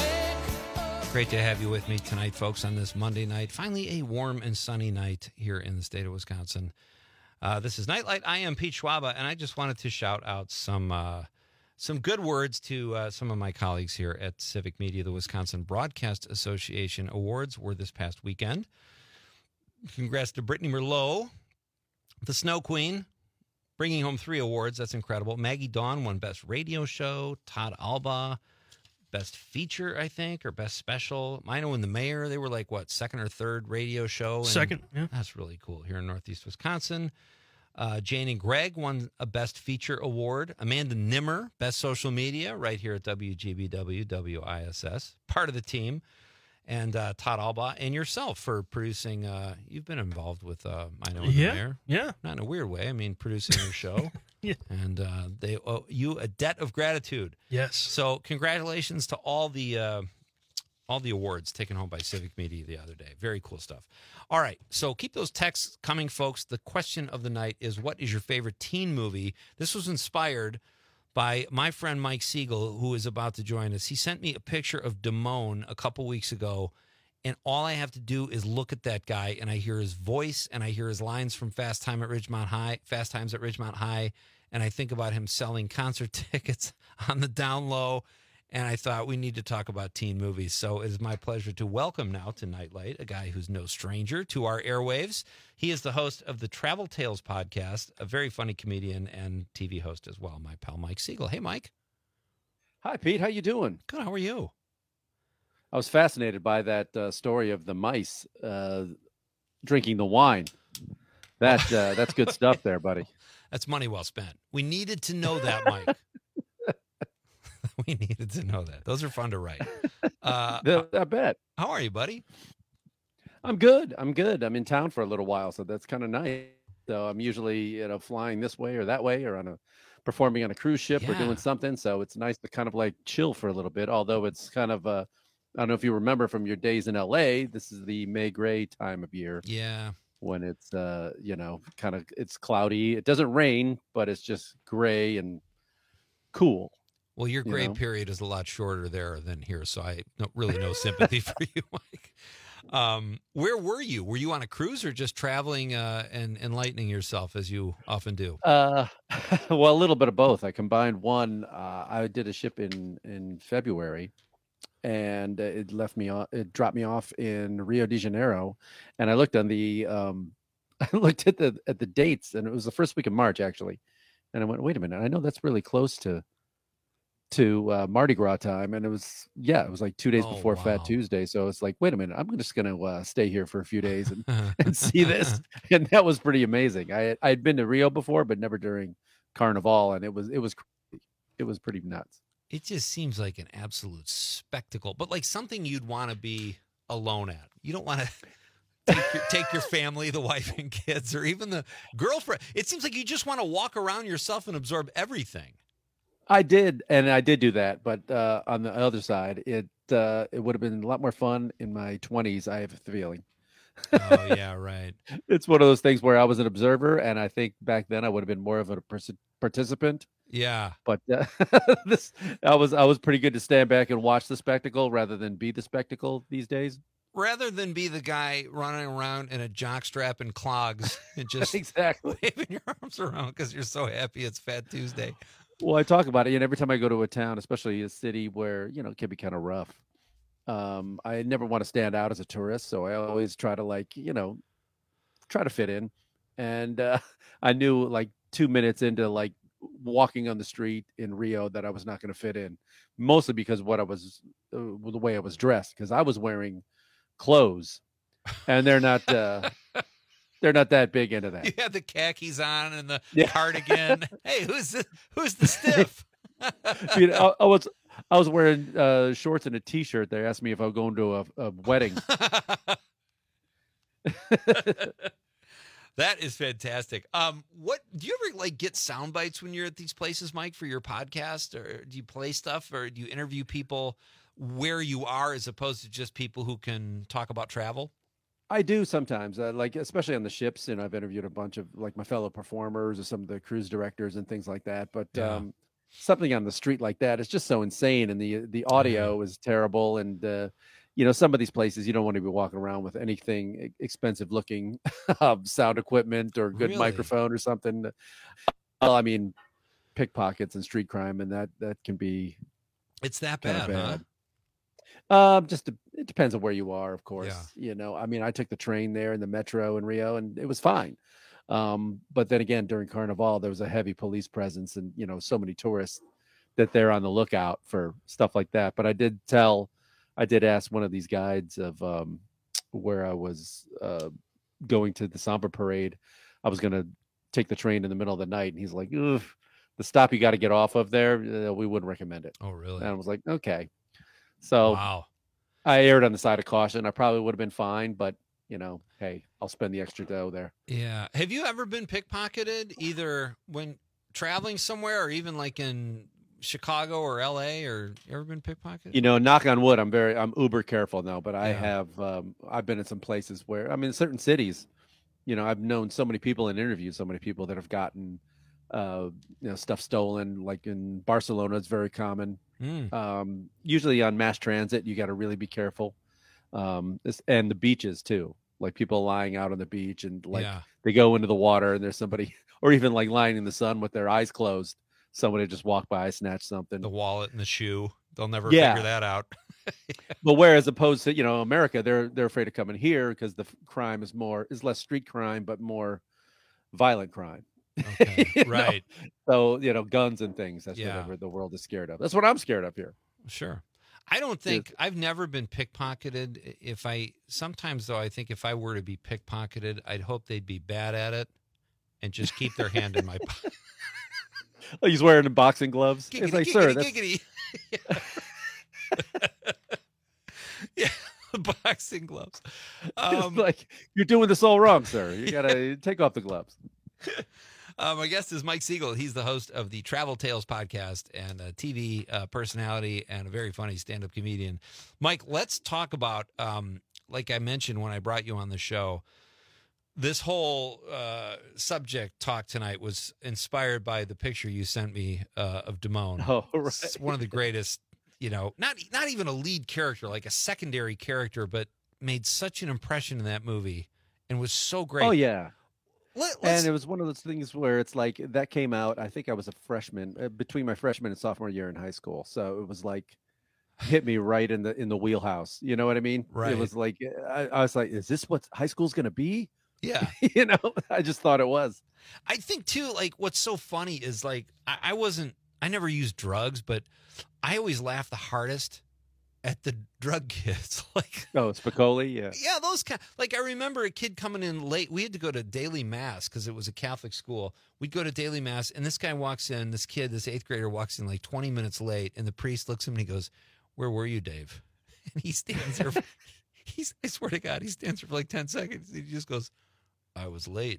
Great to have you with me tonight, folks, on this Monday night. Finally, a warm and sunny night here in the state of Wisconsin. This is Nightlight. I am Pete Schwaba, and I just wanted to shout out some good words to some of my colleagues here at Civic Media. The Wisconsin Broadcast Association Awards were this past weekend. Congrats to Brittany Merlot, the Snow Queen, bringing home 3 awards. That's incredible. Maggie Dawn won Best Radio Show. Todd Alba, Best Feature, I think, or Best Special. Mino and the Mayor, they were like, what, second or third radio show? And second, yeah. That's really cool here in Northeast Wisconsin. Jane and Greg won a Best Feature award. Amanda Nimmer, Best Social Media, right here at WGBW, WISS, part of the team. And Todd Alba and yourself for producing. You've been involved with Mino and the Mayor. Yeah. Not in a weird way. I mean, producing your show. Yeah. And they owe you a debt of gratitude. Yes. So congratulations to all the awards taken home by Civic Media the other day. Very cool stuff. All right. So keep those texts coming, folks. The question of the night is, what is your favorite teen movie? This was inspired by my friend Mike Siegel, who is about to join us. He sent me a picture of Damone a couple weeks ago, and all I have to do is look at that guy, and I hear his voice, and I hear his lines from Fast Times at Ridgemont High, and I think about him selling concert tickets on the down low, and I thought we need to talk about teen movies. So it is my pleasure to welcome now to Nightlight a guy who's no stranger to our airwaves. He is the host of the Travel Tales podcast, a very funny comedian and TV host as well, my pal Mike Siegel. Hey, Mike. Hi, Pete. How you doing? Good. How are you? I was fascinated by that story of the mice drinking the wine. That's good stuff there, buddy. That's money well spent. We needed to know that, Mike. We needed to know that. Those are fun to write. I bet. How are you, buddy? I'm good. I'm in town for a little while, so that's kind of nice. So I'm usually, flying this way or that way, or performing on a cruise ship or doing something. So it's nice to kind of like chill for a little bit. Although it's kind of, I don't know if you remember from your days in LA, this is the May gray time of year. Yeah. When it's, kind of, it's cloudy. It doesn't rain, but it's just gray and cool. Well, your gray period is a lot shorter there than here, so I don't really no sympathy for you, Mike. Where were you? Were you on a cruise or just traveling and enlightening yourself as you often do? Well, a little bit of both. I combined one. I did a ship in February, and it dropped me off in Rio de Janeiro, and I looked on the I looked at the dates, and it was the first week of March actually, and I went, wait a minute, I know that's really close to Mardi Gras time, and it was like 2 days before Fat Tuesday, so it's like, wait a minute, I'm just gonna stay here for a few days and see this, and that was pretty amazing. I'd been to Rio before, but never during Carnival, and it was pretty nuts. It just seems like an absolute spectacle, but like something you'd want to be alone at. You don't want to take your family, the wife and kids, or even the girlfriend. It seems like you just want to walk around yourself and absorb everything. I did do that, but on the other side, it would have been a lot more fun in my 20s, I have a feeling. Oh, yeah, right. It's one of those things where I was an observer, and I think back then I would have been more of a participant. Yeah. But I was pretty good to stand back and watch the spectacle rather than be the spectacle these days. rather than be the guy running around in a jockstrap and clogs and just exactly waving your arms around because you're so happy it's Fat Tuesday. Well, I talk about it, and every time I go to a town, especially a city where, it can be kind of rough, I never want to stand out as a tourist. So I always try to try to fit in. And I knew 2 minutes into walking on the street in Rio that I was not going to fit in, mostly because the way I was dressed, because I was wearing clothes and they're not that big into that. You had the khakis on and the cardigan. Hey, who's the stiff? I was wearing shorts and a t-shirt. They asked me if I was going to a wedding. That is fantastic. What do you ever get sound bites when you're at these places, Mike, for your podcast, or do you play stuff, or do you interview people where you are as opposed to just people who can talk about travel? I do sometimes, especially on the ships, and I've interviewed a bunch of my fellow performers or some of the cruise directors and things like that. But something on the street like that is just so insane, and the audio is terrible, and some of these places you don't want to be walking around with anything expensive looking sound equipment or good microphone or something. Well, I mean, pickpockets and street crime, and that can be. It's that bad, huh? It depends on where you are, of course. Yeah. I mean, I took the train there in the metro in Rio, and it was fine. But then again, during Carnival, there was a heavy police presence, and so many tourists that they're on the lookout for stuff like that. But I did ask one of these guides of where I was going to the Samba parade. I was going to take the train in the middle of the night, and he's like, "Ugh, the stop you got to get off of there, we wouldn't recommend it." Oh, really? And I was like, okay. So wow. I erred on the side of caution. I probably would have been fine, but hey, I'll spend the extra dough there. Yeah. Have you ever been pickpocketed, either when traveling somewhere or even in Chicago or LA, or you ever been pickpocketed? Knock on wood, I'm uber careful now, but I have, I've been in some places where, in certain cities, I've known so many people and interviewed so many people that have gotten, stuff stolen. Like in Barcelona, it's very common. Usually on mass transit, you got to really be careful. And the beaches too, people lying out on the beach and they go into the water and there's somebody, or even lying in the sun with their eyes closed. Somebody just walked by, snatched something. The wallet and the shoe. They'll never figure that out. But whereas opposed to, America, they're afraid of coming here because the crime is less street crime, but more violent crime. Okay. Right. So, guns and things. That's whatever the world is scared of. That's what I'm scared of here. Sure. I don't think I've never been pickpocketed. Sometimes though, I think if I were to be pickpocketed, I'd hope they'd be bad at it and just keep their hand in my pocket. He's wearing the boxing gloves. Giggity, it's like, giggity, sir, giggity. Yeah, boxing gloves. You're doing this all wrong, sir. You got to take off the gloves. My guest is Mike Siegel. He's the host of the Travel Tales podcast and a TV personality and a very funny stand-up comedian. Mike, let's talk about, like I mentioned when I brought you on the show, this whole subject talk tonight was inspired by the picture you sent me of Damone. Oh, right. It's one of the greatest, not even a lead character, like a secondary character, but made such an impression in that movie and was so great. Oh, yeah. And it was one of those things where it's that came out, I think I was a freshman, between my freshman and sophomore year in high school. So it was hit me right in the wheelhouse. You know what I mean? Right. It was I was like, is this what high school's going to be? Yeah. I just thought it was. I think too, what's so funny is I never used drugs, but I always laugh the hardest at the drug kids. Spicoli, yeah. Yeah, those kind. I remember a kid coming in late. We had to go to daily mass because it was a Catholic school. We'd go to daily mass, and this guy walks in, this 8th grader walks in 20 minutes late, and the priest looks at him and he goes, "Where were you, Dave?" And he stands there. I swear to God, he stands there for 10 seconds. He just goes, "I was late."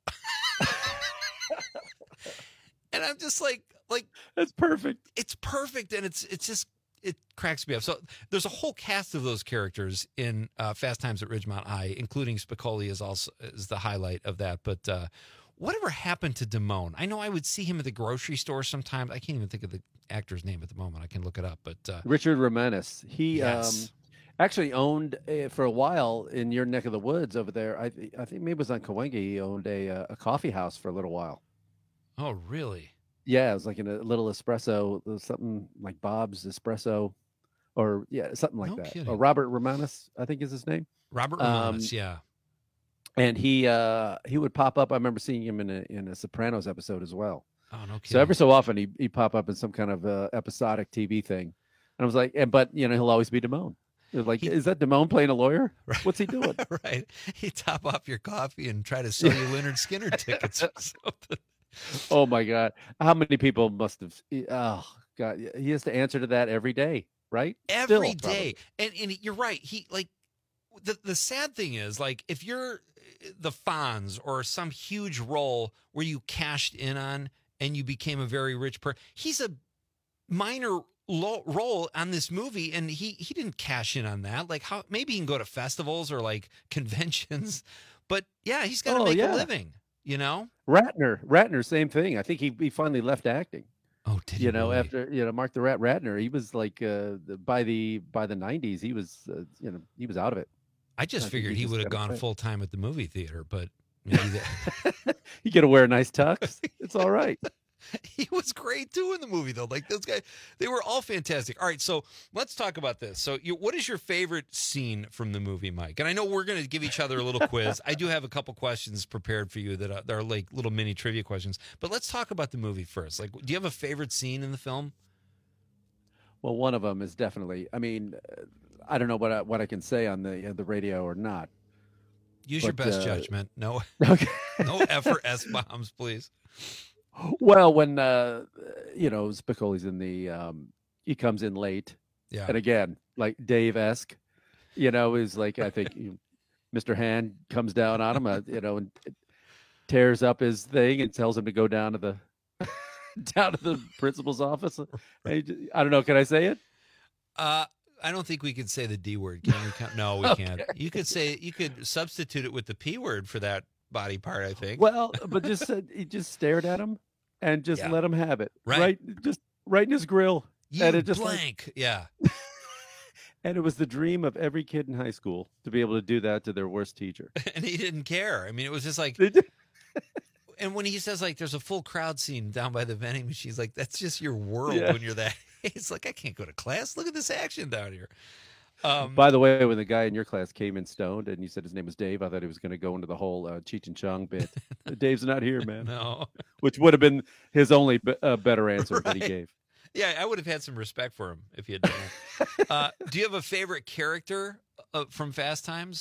And I'm just like, that's perfect. It's perfect. And it's just, it cracks me up. So there's a whole cast of those characters in Fast Times at Ridgemont High, including Spicoli is the highlight of that. But whatever happened to Damone? I know I would see him at the grocery store sometimes. I can't even think of the actor's name at the moment. I can look it up. But Richard Romanus. He, yes. Actually owned for a while in your neck of the woods over there. I think maybe it was on Cahuenga. He owned a coffee house for a little while. Oh, really? Yeah, it was like in a little espresso, something like Bob's Espresso, or something like that. Kidding. Or Robert Romanus, I think is his name. Robert Romanus, yeah. And he would pop up. I remember seeing him in a Sopranos episode as well. Oh, no kidding. So every so often he'd pop up in some kind of episodic TV thing, and I was like, but he'll always be Damone. It was like, is that Damone playing a lawyer? Right. What's he doing? Right. He'd top off your coffee and try to sell you Lynyrd Skynyrd tickets or something. Oh my God! How many people must have? Oh God! He has to answer to that every day, right? Every day, and you're right. He like the sad thing is, like, if you're the Fonz or some huge role where you cashed in on and you became a very rich person, he's a minor role on this movie, and he didn't cash in on that. Like, how maybe he can go to festivals or like conventions, but yeah, he's got to make a living. Ratner, same thing. I think he finally left acting. Oh, did he? Really? After Mark the Rat Ratner, he was like by the 90s, he was he was out of it. I just figured he would have gone full time at the movie theater, but maybe you get to wear a nice tux. It's all right. He was great too in the movie, though. Like, those guys, they were all fantastic. All right, so let's talk about this. So, what is your favorite scene from the movie, Mike? And I know we're going to give each other a little quiz. I do have a couple questions prepared for you that are like little mini trivia questions. But let's talk about the movie first. Like, do you have a favorite scene in the film? Well, one of them is definitely. I mean, I don't know what I can say on the radio or not. Use your best judgment. No, okay. No F or S bombs, please. Well, when Spicoli's in the he comes in late, and again, like Dave-esque, is like, I think Mr. Hand comes down on him, and tears up his thing and tells him to go down to the principal's office. I don't know. Can I say it? I don't think we could say the D word. Can we? No, we can't. You could substitute it with the P word for that body part, I think. Well, but he just stared at him and just let him have it. Right. Just right in his grill. And it just blank. Yeah. And it was the dream of every kid in high school to be able to do that to their worst teacher. And he didn't care. I mean, it was just like, and when he says, like, there's a full crowd scene down by the vending machines, like, that's just your world when you're that. It's like, I can't go to class. Look at this action down here. By the way, when the guy in your class came in stoned and you said his name was Dave, I thought he was going to go into the whole Cheech and Chong bit. Dave's not here, man. No. Which would have been his only better answer that he gave. Yeah, I would have had some respect for him if he had done that. Do you have a favorite character from Fast Times?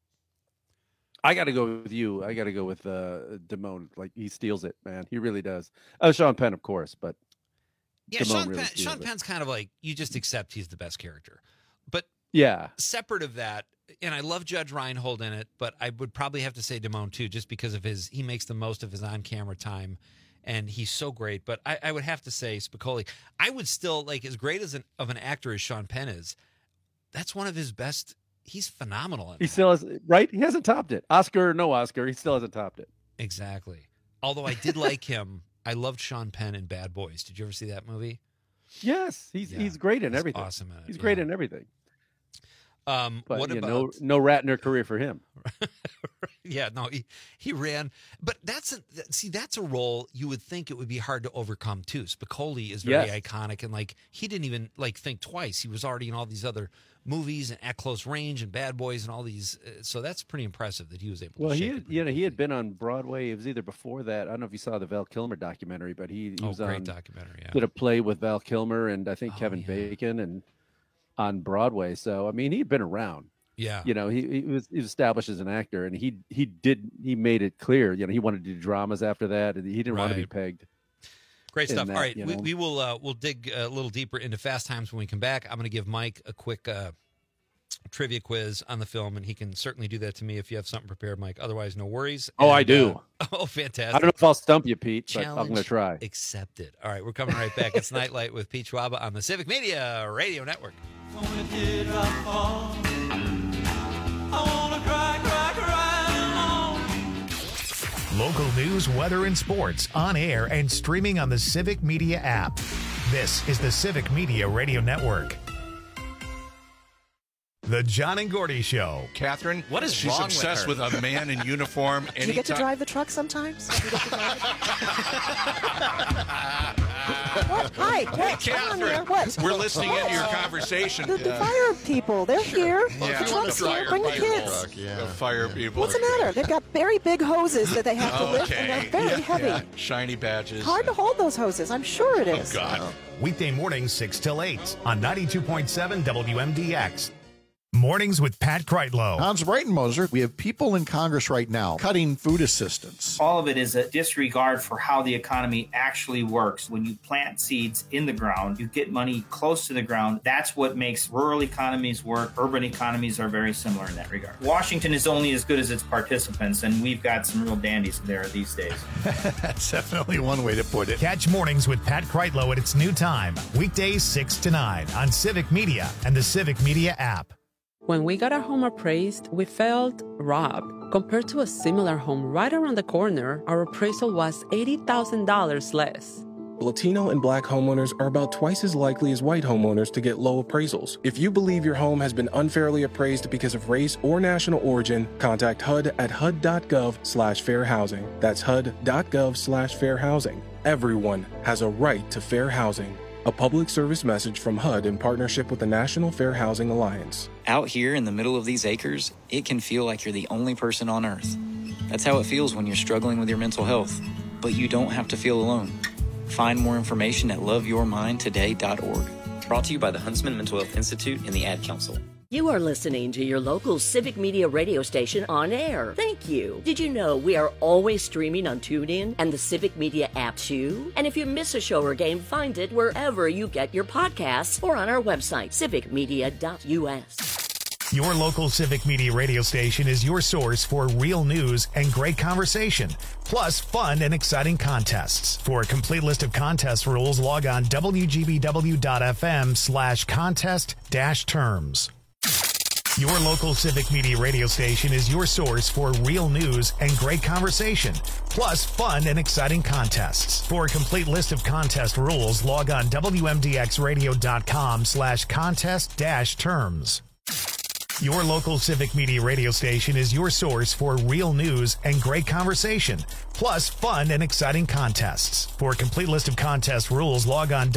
I got to go with you. I got to go with Damone. Like, he steals it, man. He really does. Sean Penn, of course, but yeah, Sean Penn's kind of like, you just accept he's the best character. But yeah, separate of that, and I love Judge Reinhold in it, but I would probably have to say Damone too, just because of he makes the most of his on-camera time, and he's so great. But I would have to say Spicoli. I would still, like, as great as of an actor as Sean Penn is, that's one of his best. He's phenomenal. He still has, right? He hasn't topped it. Oscar or no Oscar, he still hasn't topped it. Exactly. Although I did like him. I loved Sean Penn in Bad Boys. Did you ever see that movie? Yes, he's great in everything. Awesome. He's great in everything. But what about no Ratner career for him? Yeah, no, he ran, but that's a role you would think it would be hard to overcome too. Spicoli is very iconic, and like, he didn't even think twice. He was already in all these other movies and At Close Range and Bad Boys and all these. So that's pretty impressive that he was able to. Well, he had been on Broadway. It was either before that. I don't know if you saw the Val Kilmer documentary, but he was great on documentary. Yeah. Did a play with Val Kilmer and I think Kevin Bacon and on Broadway. So I mean, he'd been around. Yeah, he was established as an actor, and he made it clear. He wanted to do dramas after that, and he didn't want to be pegged. Great stuff. All right, we will we'll dig a little deeper into Fast Times when we come back. I'm going to give Mike a quick trivia quiz on the film, and he can certainly do that to me if you have something prepared, Mike. Otherwise, no worries. Oh, I do. Fantastic. I don't know if I'll stump you, Pete, Challenge but I'm going to try. Accepted. All right, we're coming right back. It's Nightlight with Pete Schwaba on the Civic Media Radio Network. Local news, weather, and sports on air and streaming on the Civic Media app. This is the Civic Media Radio Network. The John and Gordy Show. Catherine, what is she's wrong obsessed with with a man in uniform. Do you get to drive the truck sometimes? What? Hi, Catherine, what? we're listening into your conversation. The fire people, they're here. Yeah. The truck's here. Bring the kids. The fire people. What's the matter? They've got very big hoses that they have to lift, and they're very heavy. Yeah. Shiny badges. Hard to hold those hoses. I'm sure it is. Oh, God. Weekday mornings 6 till 8 on 92.7 WMDX. Mornings with Pat Kreitlow. Hans Breitenmoser, we have people in Congress right now cutting food assistance. All of it is a disregard for how the economy actually works. When you plant seeds in the ground, you get money close to the ground. That's what makes rural economies work. Urban economies are very similar in that regard. Washington is only as good as its participants, and we've got some real dandies there these days. That's definitely one way to put it. Catch Mornings with Pat Kreitlow at its new time, weekdays 6 to 9 on Civic Media and the Civic Media app. When we got our home appraised, we felt robbed. Compared to a similar home right around the corner, our appraisal was $80,000 less. Latino and Black homeowners are about twice as likely as white homeowners to get low appraisals. If you believe your home has been unfairly appraised because of race or national origin, contact HUD at HUD.gov/fair housing. That's HUD.gov/fair housing. Everyone has a right to fair housing. A public service message from HUD in partnership with the National Fair Housing Alliance. Out here in the middle of these acres, it can feel like you're the only person on earth. That's how it feels when you're struggling with your mental health. But you don't have to feel alone. Find more information at loveyourmindtoday.org. Brought to you by the Huntsman Mental Health Institute and the Ad Council. You are listening to your local Civic Media radio station on air. Thank you. Did you know we are always streaming on TuneIn and the Civic Media app too? And if you miss a show or game, find it wherever you get your podcasts or on our website, civicmedia.us. Your local Civic Media radio station is your source for real news and great conversation, plus fun and exciting contests. For a complete list of contest rules, log on wgbw.fm/contest-terms. Your local Civic Media radio station is your source for real news and great conversation, plus fun and exciting contests. For a complete list of contest rules, log on wmdxradio.com/contest-terms. Your local Civic Media radio station is your source for real news and great conversation, plus fun and exciting contests. For a complete list of contest rules, log on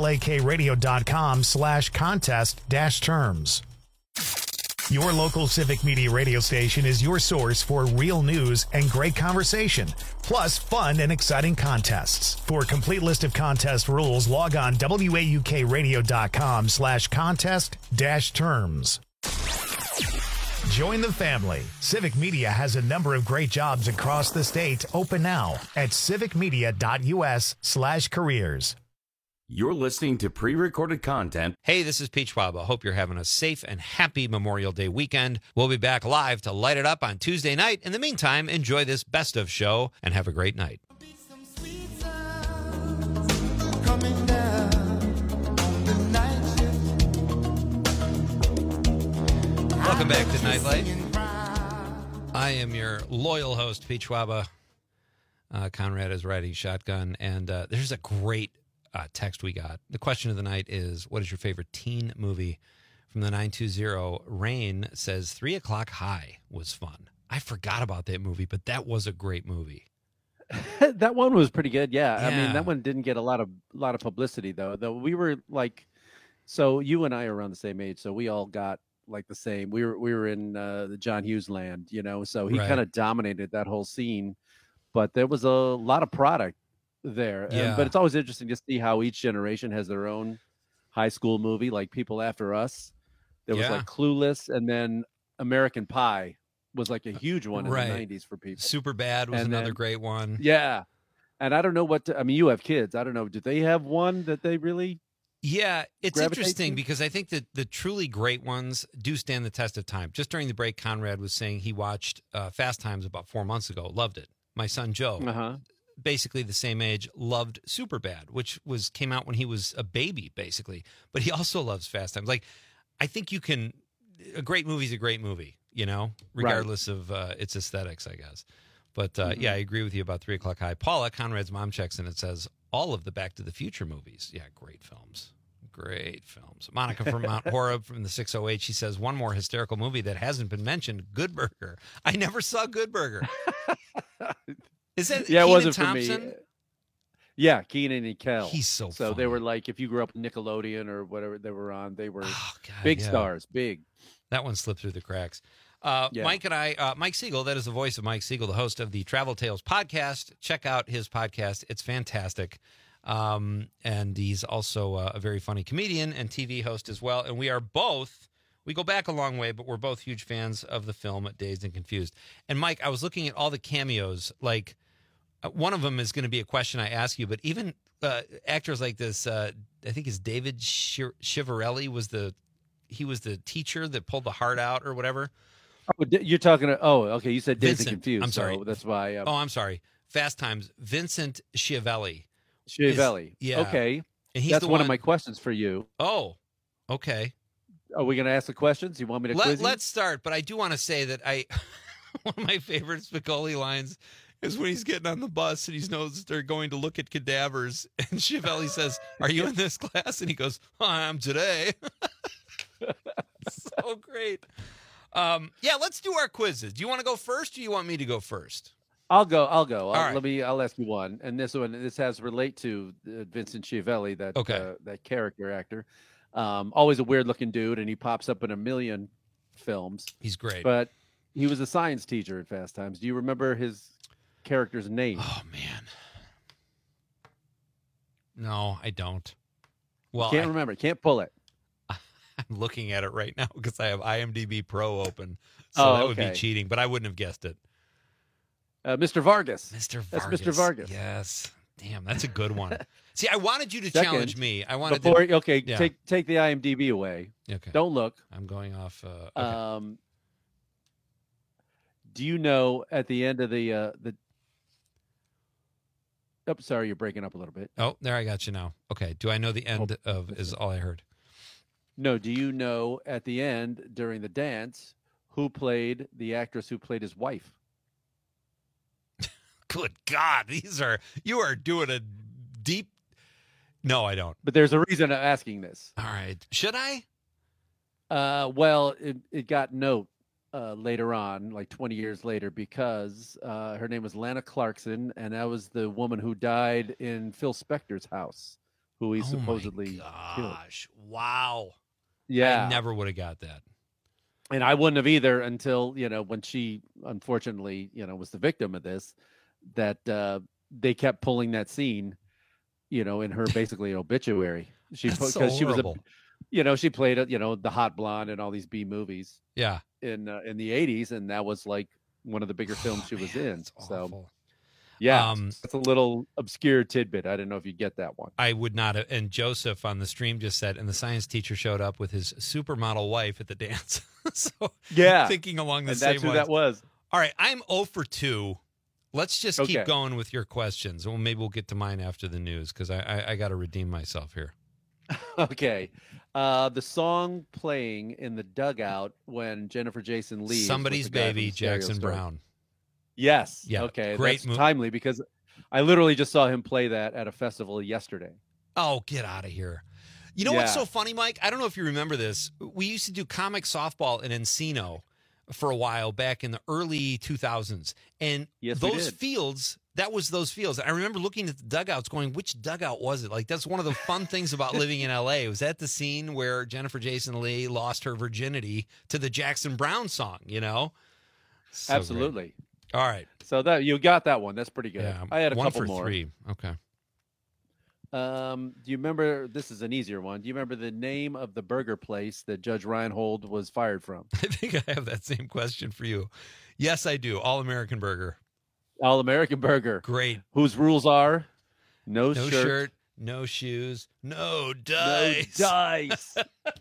wlakradio.com/contest-terms. Your local Civic Media radio station is your source for real news and great conversation, plus fun and exciting contests. For a complete list of contest rules, log on waukradio.com/contest-terms. Join the family. Civic Media has a number of great jobs across the state open now at civicmedia.us/careers. You're listening to pre-recorded content. Hey, this is Pete Schwaba. Hope you're having a safe and happy Memorial Day weekend. We'll be back live to light it up on Tuesday night. In the meantime, enjoy this best of show and have a great night. Welcome back to Nightlight. I am your loyal host, Pete Schwaba. Conrad is riding shotgun, and there's a great text we got. The question of the night is, what is your favorite teen movie? From the 920, Rain says 3 O'Clock High was fun. I forgot about that movie, but that was a great movie. That one was pretty good. Yeah. I mean, that one didn't get a lot of publicity though. Though we were like, so you and I are around the same age, so we all got like the same. We were in the John Hughes land, you know. So he kind of dominated that whole scene, but there was a lot of product there. Yeah. But it's always interesting to see how each generation has their own high school movie. Like People After Us, there was like Clueless, and then American Pie was like a huge one in the 90s for people. Superbad was another great one. Yeah. And I don't know I mean, you have kids. I don't know. Do they have one that they really... Yeah, it's interesting because I think that the truly great ones do stand the test of time. Just during the break, Conrad was saying he watched Fast Times about 4 months ago, loved it. My son Joe, basically the same age, loved Superbad, which came out when he was a baby, basically. But he also loves Fast Times. Like, I think a great movie's a great movie, you know, regardless of its aesthetics, I guess. But yeah, I agree with you about 3 O'Clock High. Paula, Conrad's mom, checks in and says, all of the Back to the Future movies. Yeah, great films. great films. Monica from Mount Horeb from the 608, she says, one more hysterical movie that hasn't been mentioned, Good Burger. I never saw Good Burger. Is that yeah, it Kenan wasn't Thompson? for me. Yeah, Keenan and Kel. He's so they funny. were like, if you grew up Nickelodeon or whatever they were on, they were big stars, big. That one slipped through the cracks. Yeah. Mike Siegel, that is the voice of Mike Siegel, the host of the Travel Tales podcast. Check out his podcast. It's fantastic. And he's also a very funny comedian and TV host as well. And we go back a long way, but we're both huge fans of the film Dazed and Confused. And Mike, I was looking at all the cameos. Like, one of them is going to be a question I ask you, but even actors like this, I think it's David Chiavarelli was the teacher that pulled the heart out or whatever. Oh, you're talking. Okay. You said Dazed and Vincent, Confused. I'm sorry. So that's why. I'm sorry. Fast Times. Vincent Schiavelli. Yeah. Okay. And that's one of my questions for you. Oh, okay. Are we going to ask the questions? You want me to quiz you? Let's start, but I do want to say that one of my favorite Spicoli lines is when he's getting on the bus and he knows they're going to look at cadavers, and Schiavelli says, "Are you in this class?" And he goes, "I am today." So great. Yeah, let's do our quizzes. Do you want to go first, or do you want me to go first? I'll go. Right. I'll ask you one, and this has relate to Vincent Schiavelli, that character actor. Always a weird looking dude, and he pops up in a million films. He's great, but he was a science teacher at Fast Times. Do you remember his character's name? Oh man, no, I don't. Well, can't remember. Can't pull it. I'm looking at it right now because I have IMDb Pro open, so that would be cheating. But I wouldn't have guessed it. Mr. Vargas. Mr. Vargas. That's Mr. Vargas. Yes. Damn, that's a good one. See, I wanted you to challenge me. I wanted take the IMDb away. Okay. Don't look. I'm going off. Okay. Do you know at the end of the? Oh, sorry, you're breaking up a little bit. Oh, there, I got you now. Okay. Do I know the end of? Is all I heard. No. Do you know at the end during the dance who played the actress who played his wife? Good God, you are doing a deep. No, I don't. But there's a reason I'm asking this. All right, should I? Well, it got note later on, like 20 years later, because her name was Lana Clarkson, and that was the woman who died in Phil Spector's house, who he supposedly killed. Wow. Yeah, I never would have got that. And I wouldn't have either until, when she unfortunately, was the victim of this, that they kept pulling that scene, in her basically obituary. She was she played the hot blonde in all these B movies. Yeah. In the 80s, and that was like one of the bigger films she was in. So awful. yeah, it's a little obscure tidbit. I didn't know if you get that one. I would not have. And Joseph on the stream just said, and the science teacher showed up with his supermodel wife at the dance. So yeah, thinking along the and same that's who lines. that was. All right, I'm 0 for 2. Let's just keep going with your questions. Well, maybe we'll get to mine after the news because I got to redeem myself here. Okay. The song playing in the dugout when Jennifer Jason leaves. Somebody's Baby, Jackson Story. Brown. Yes. Yeah. Okay. Great That's timely because I literally just saw him play that at a festival yesterday. Oh, get out of here. You know what's so funny, Mike? I don't know if you remember this. We used to do comic softball in Encino for a while back in the early 2000s. And those fields, that was those fields. I remember looking at the dugouts going, which dugout was it? Like, that's one of the fun things about living in L.A. Was that the scene where Jennifer Jason Leigh lost her virginity to the Jackson Brown song, So absolutely. Great. All right. So that you got that one. That's pretty good. Yeah, I had a 1 couple for more. 3. Okay. Do you remember, this is an easier one. Do you remember the name of the burger place that Judge Reinhold was fired from? I think I have that same question for you. Yes, I do. All American Burger. All American Burger. Great. Whose rules are no shirt, no shoes, no dice. No dice.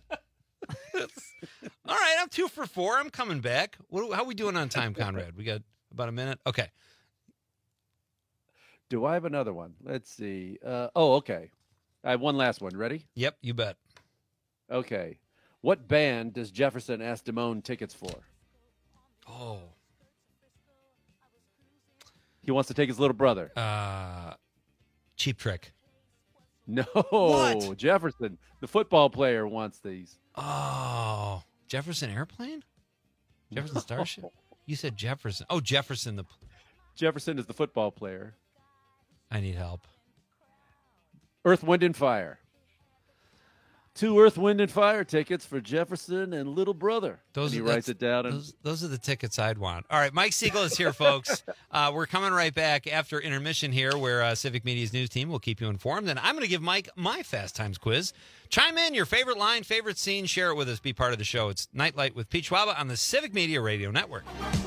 All right, I'm 2 for 4. I'm coming back. How are we doing on time, Conrad? We got about a minute? Okay. Do I have another one? Let's see. Okay. I have one last one. Ready? Yep, you bet. Okay. What band does Jefferson ask Damone tickets for? Oh. He wants to take his little brother. Cheap Trick. No, What? Jefferson, the football player, wants these. Oh, Jefferson Airplane? Jefferson Starship? You said Jefferson. Oh, Jefferson. Jefferson is the football player. I need help. Earth, Wind, and Fire. 2 Earth, Wind, and Fire tickets for Jefferson and little brother. He writes it down. Those are the tickets I'd want. All right, Mike Siegel is here, folks. We're coming right back after intermission here, where Civic Media's news team will keep you informed. And I'm going to give Mike my Fast Times quiz. Chime in, your favorite line, favorite scene, share it with us. Be part of the show. It's Nightlight with Pete Schwaba on the Civic Media Radio Network.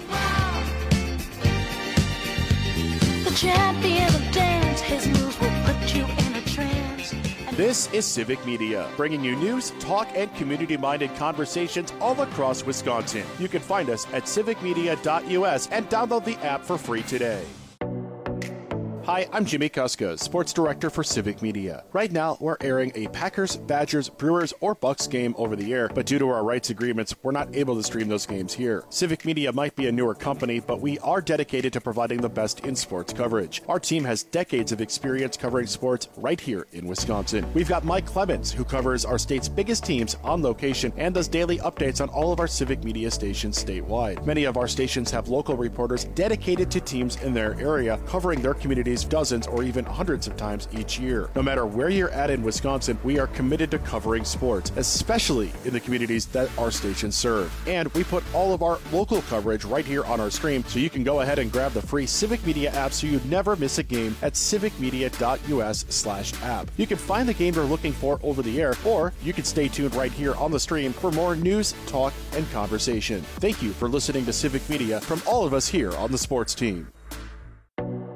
The champion of dance, his moves will put you in a trance. This is Civic Media, bringing you news, talk, and community-minded conversations all across Wisconsin. You can find us at civicmedia.us and download the app for free today. Hi, I'm Jimmy Kuska, Sports Director for Civic Media. Right now, we're airing a Packers, Badgers, Brewers, or Bucks game over the air, but due to our rights agreements, we're not able to stream those games here. Civic Media might be a newer company, but we are dedicated to providing the best in sports coverage. Our team has decades of experience covering sports right here in Wisconsin. We've got Mike Clemens, who covers our state's biggest teams on location and does daily updates on all of our Civic Media stations statewide. Many of our stations have local reporters dedicated to teams in their area, covering their communities dozens or even hundreds of times each year. No matter where you're at in Wisconsin, we are committed to covering sports, especially in the communities that our stations serve. And we put all of our local coverage right here on our stream, so you can go ahead and grab the free Civic Media app so you never miss a game at civicmedia.us/app. You can find the game you're looking for over the air, or you can stay tuned right here on the stream for more news, talk, and conversation. Thank you for listening to Civic Media from all of us here on the sports team.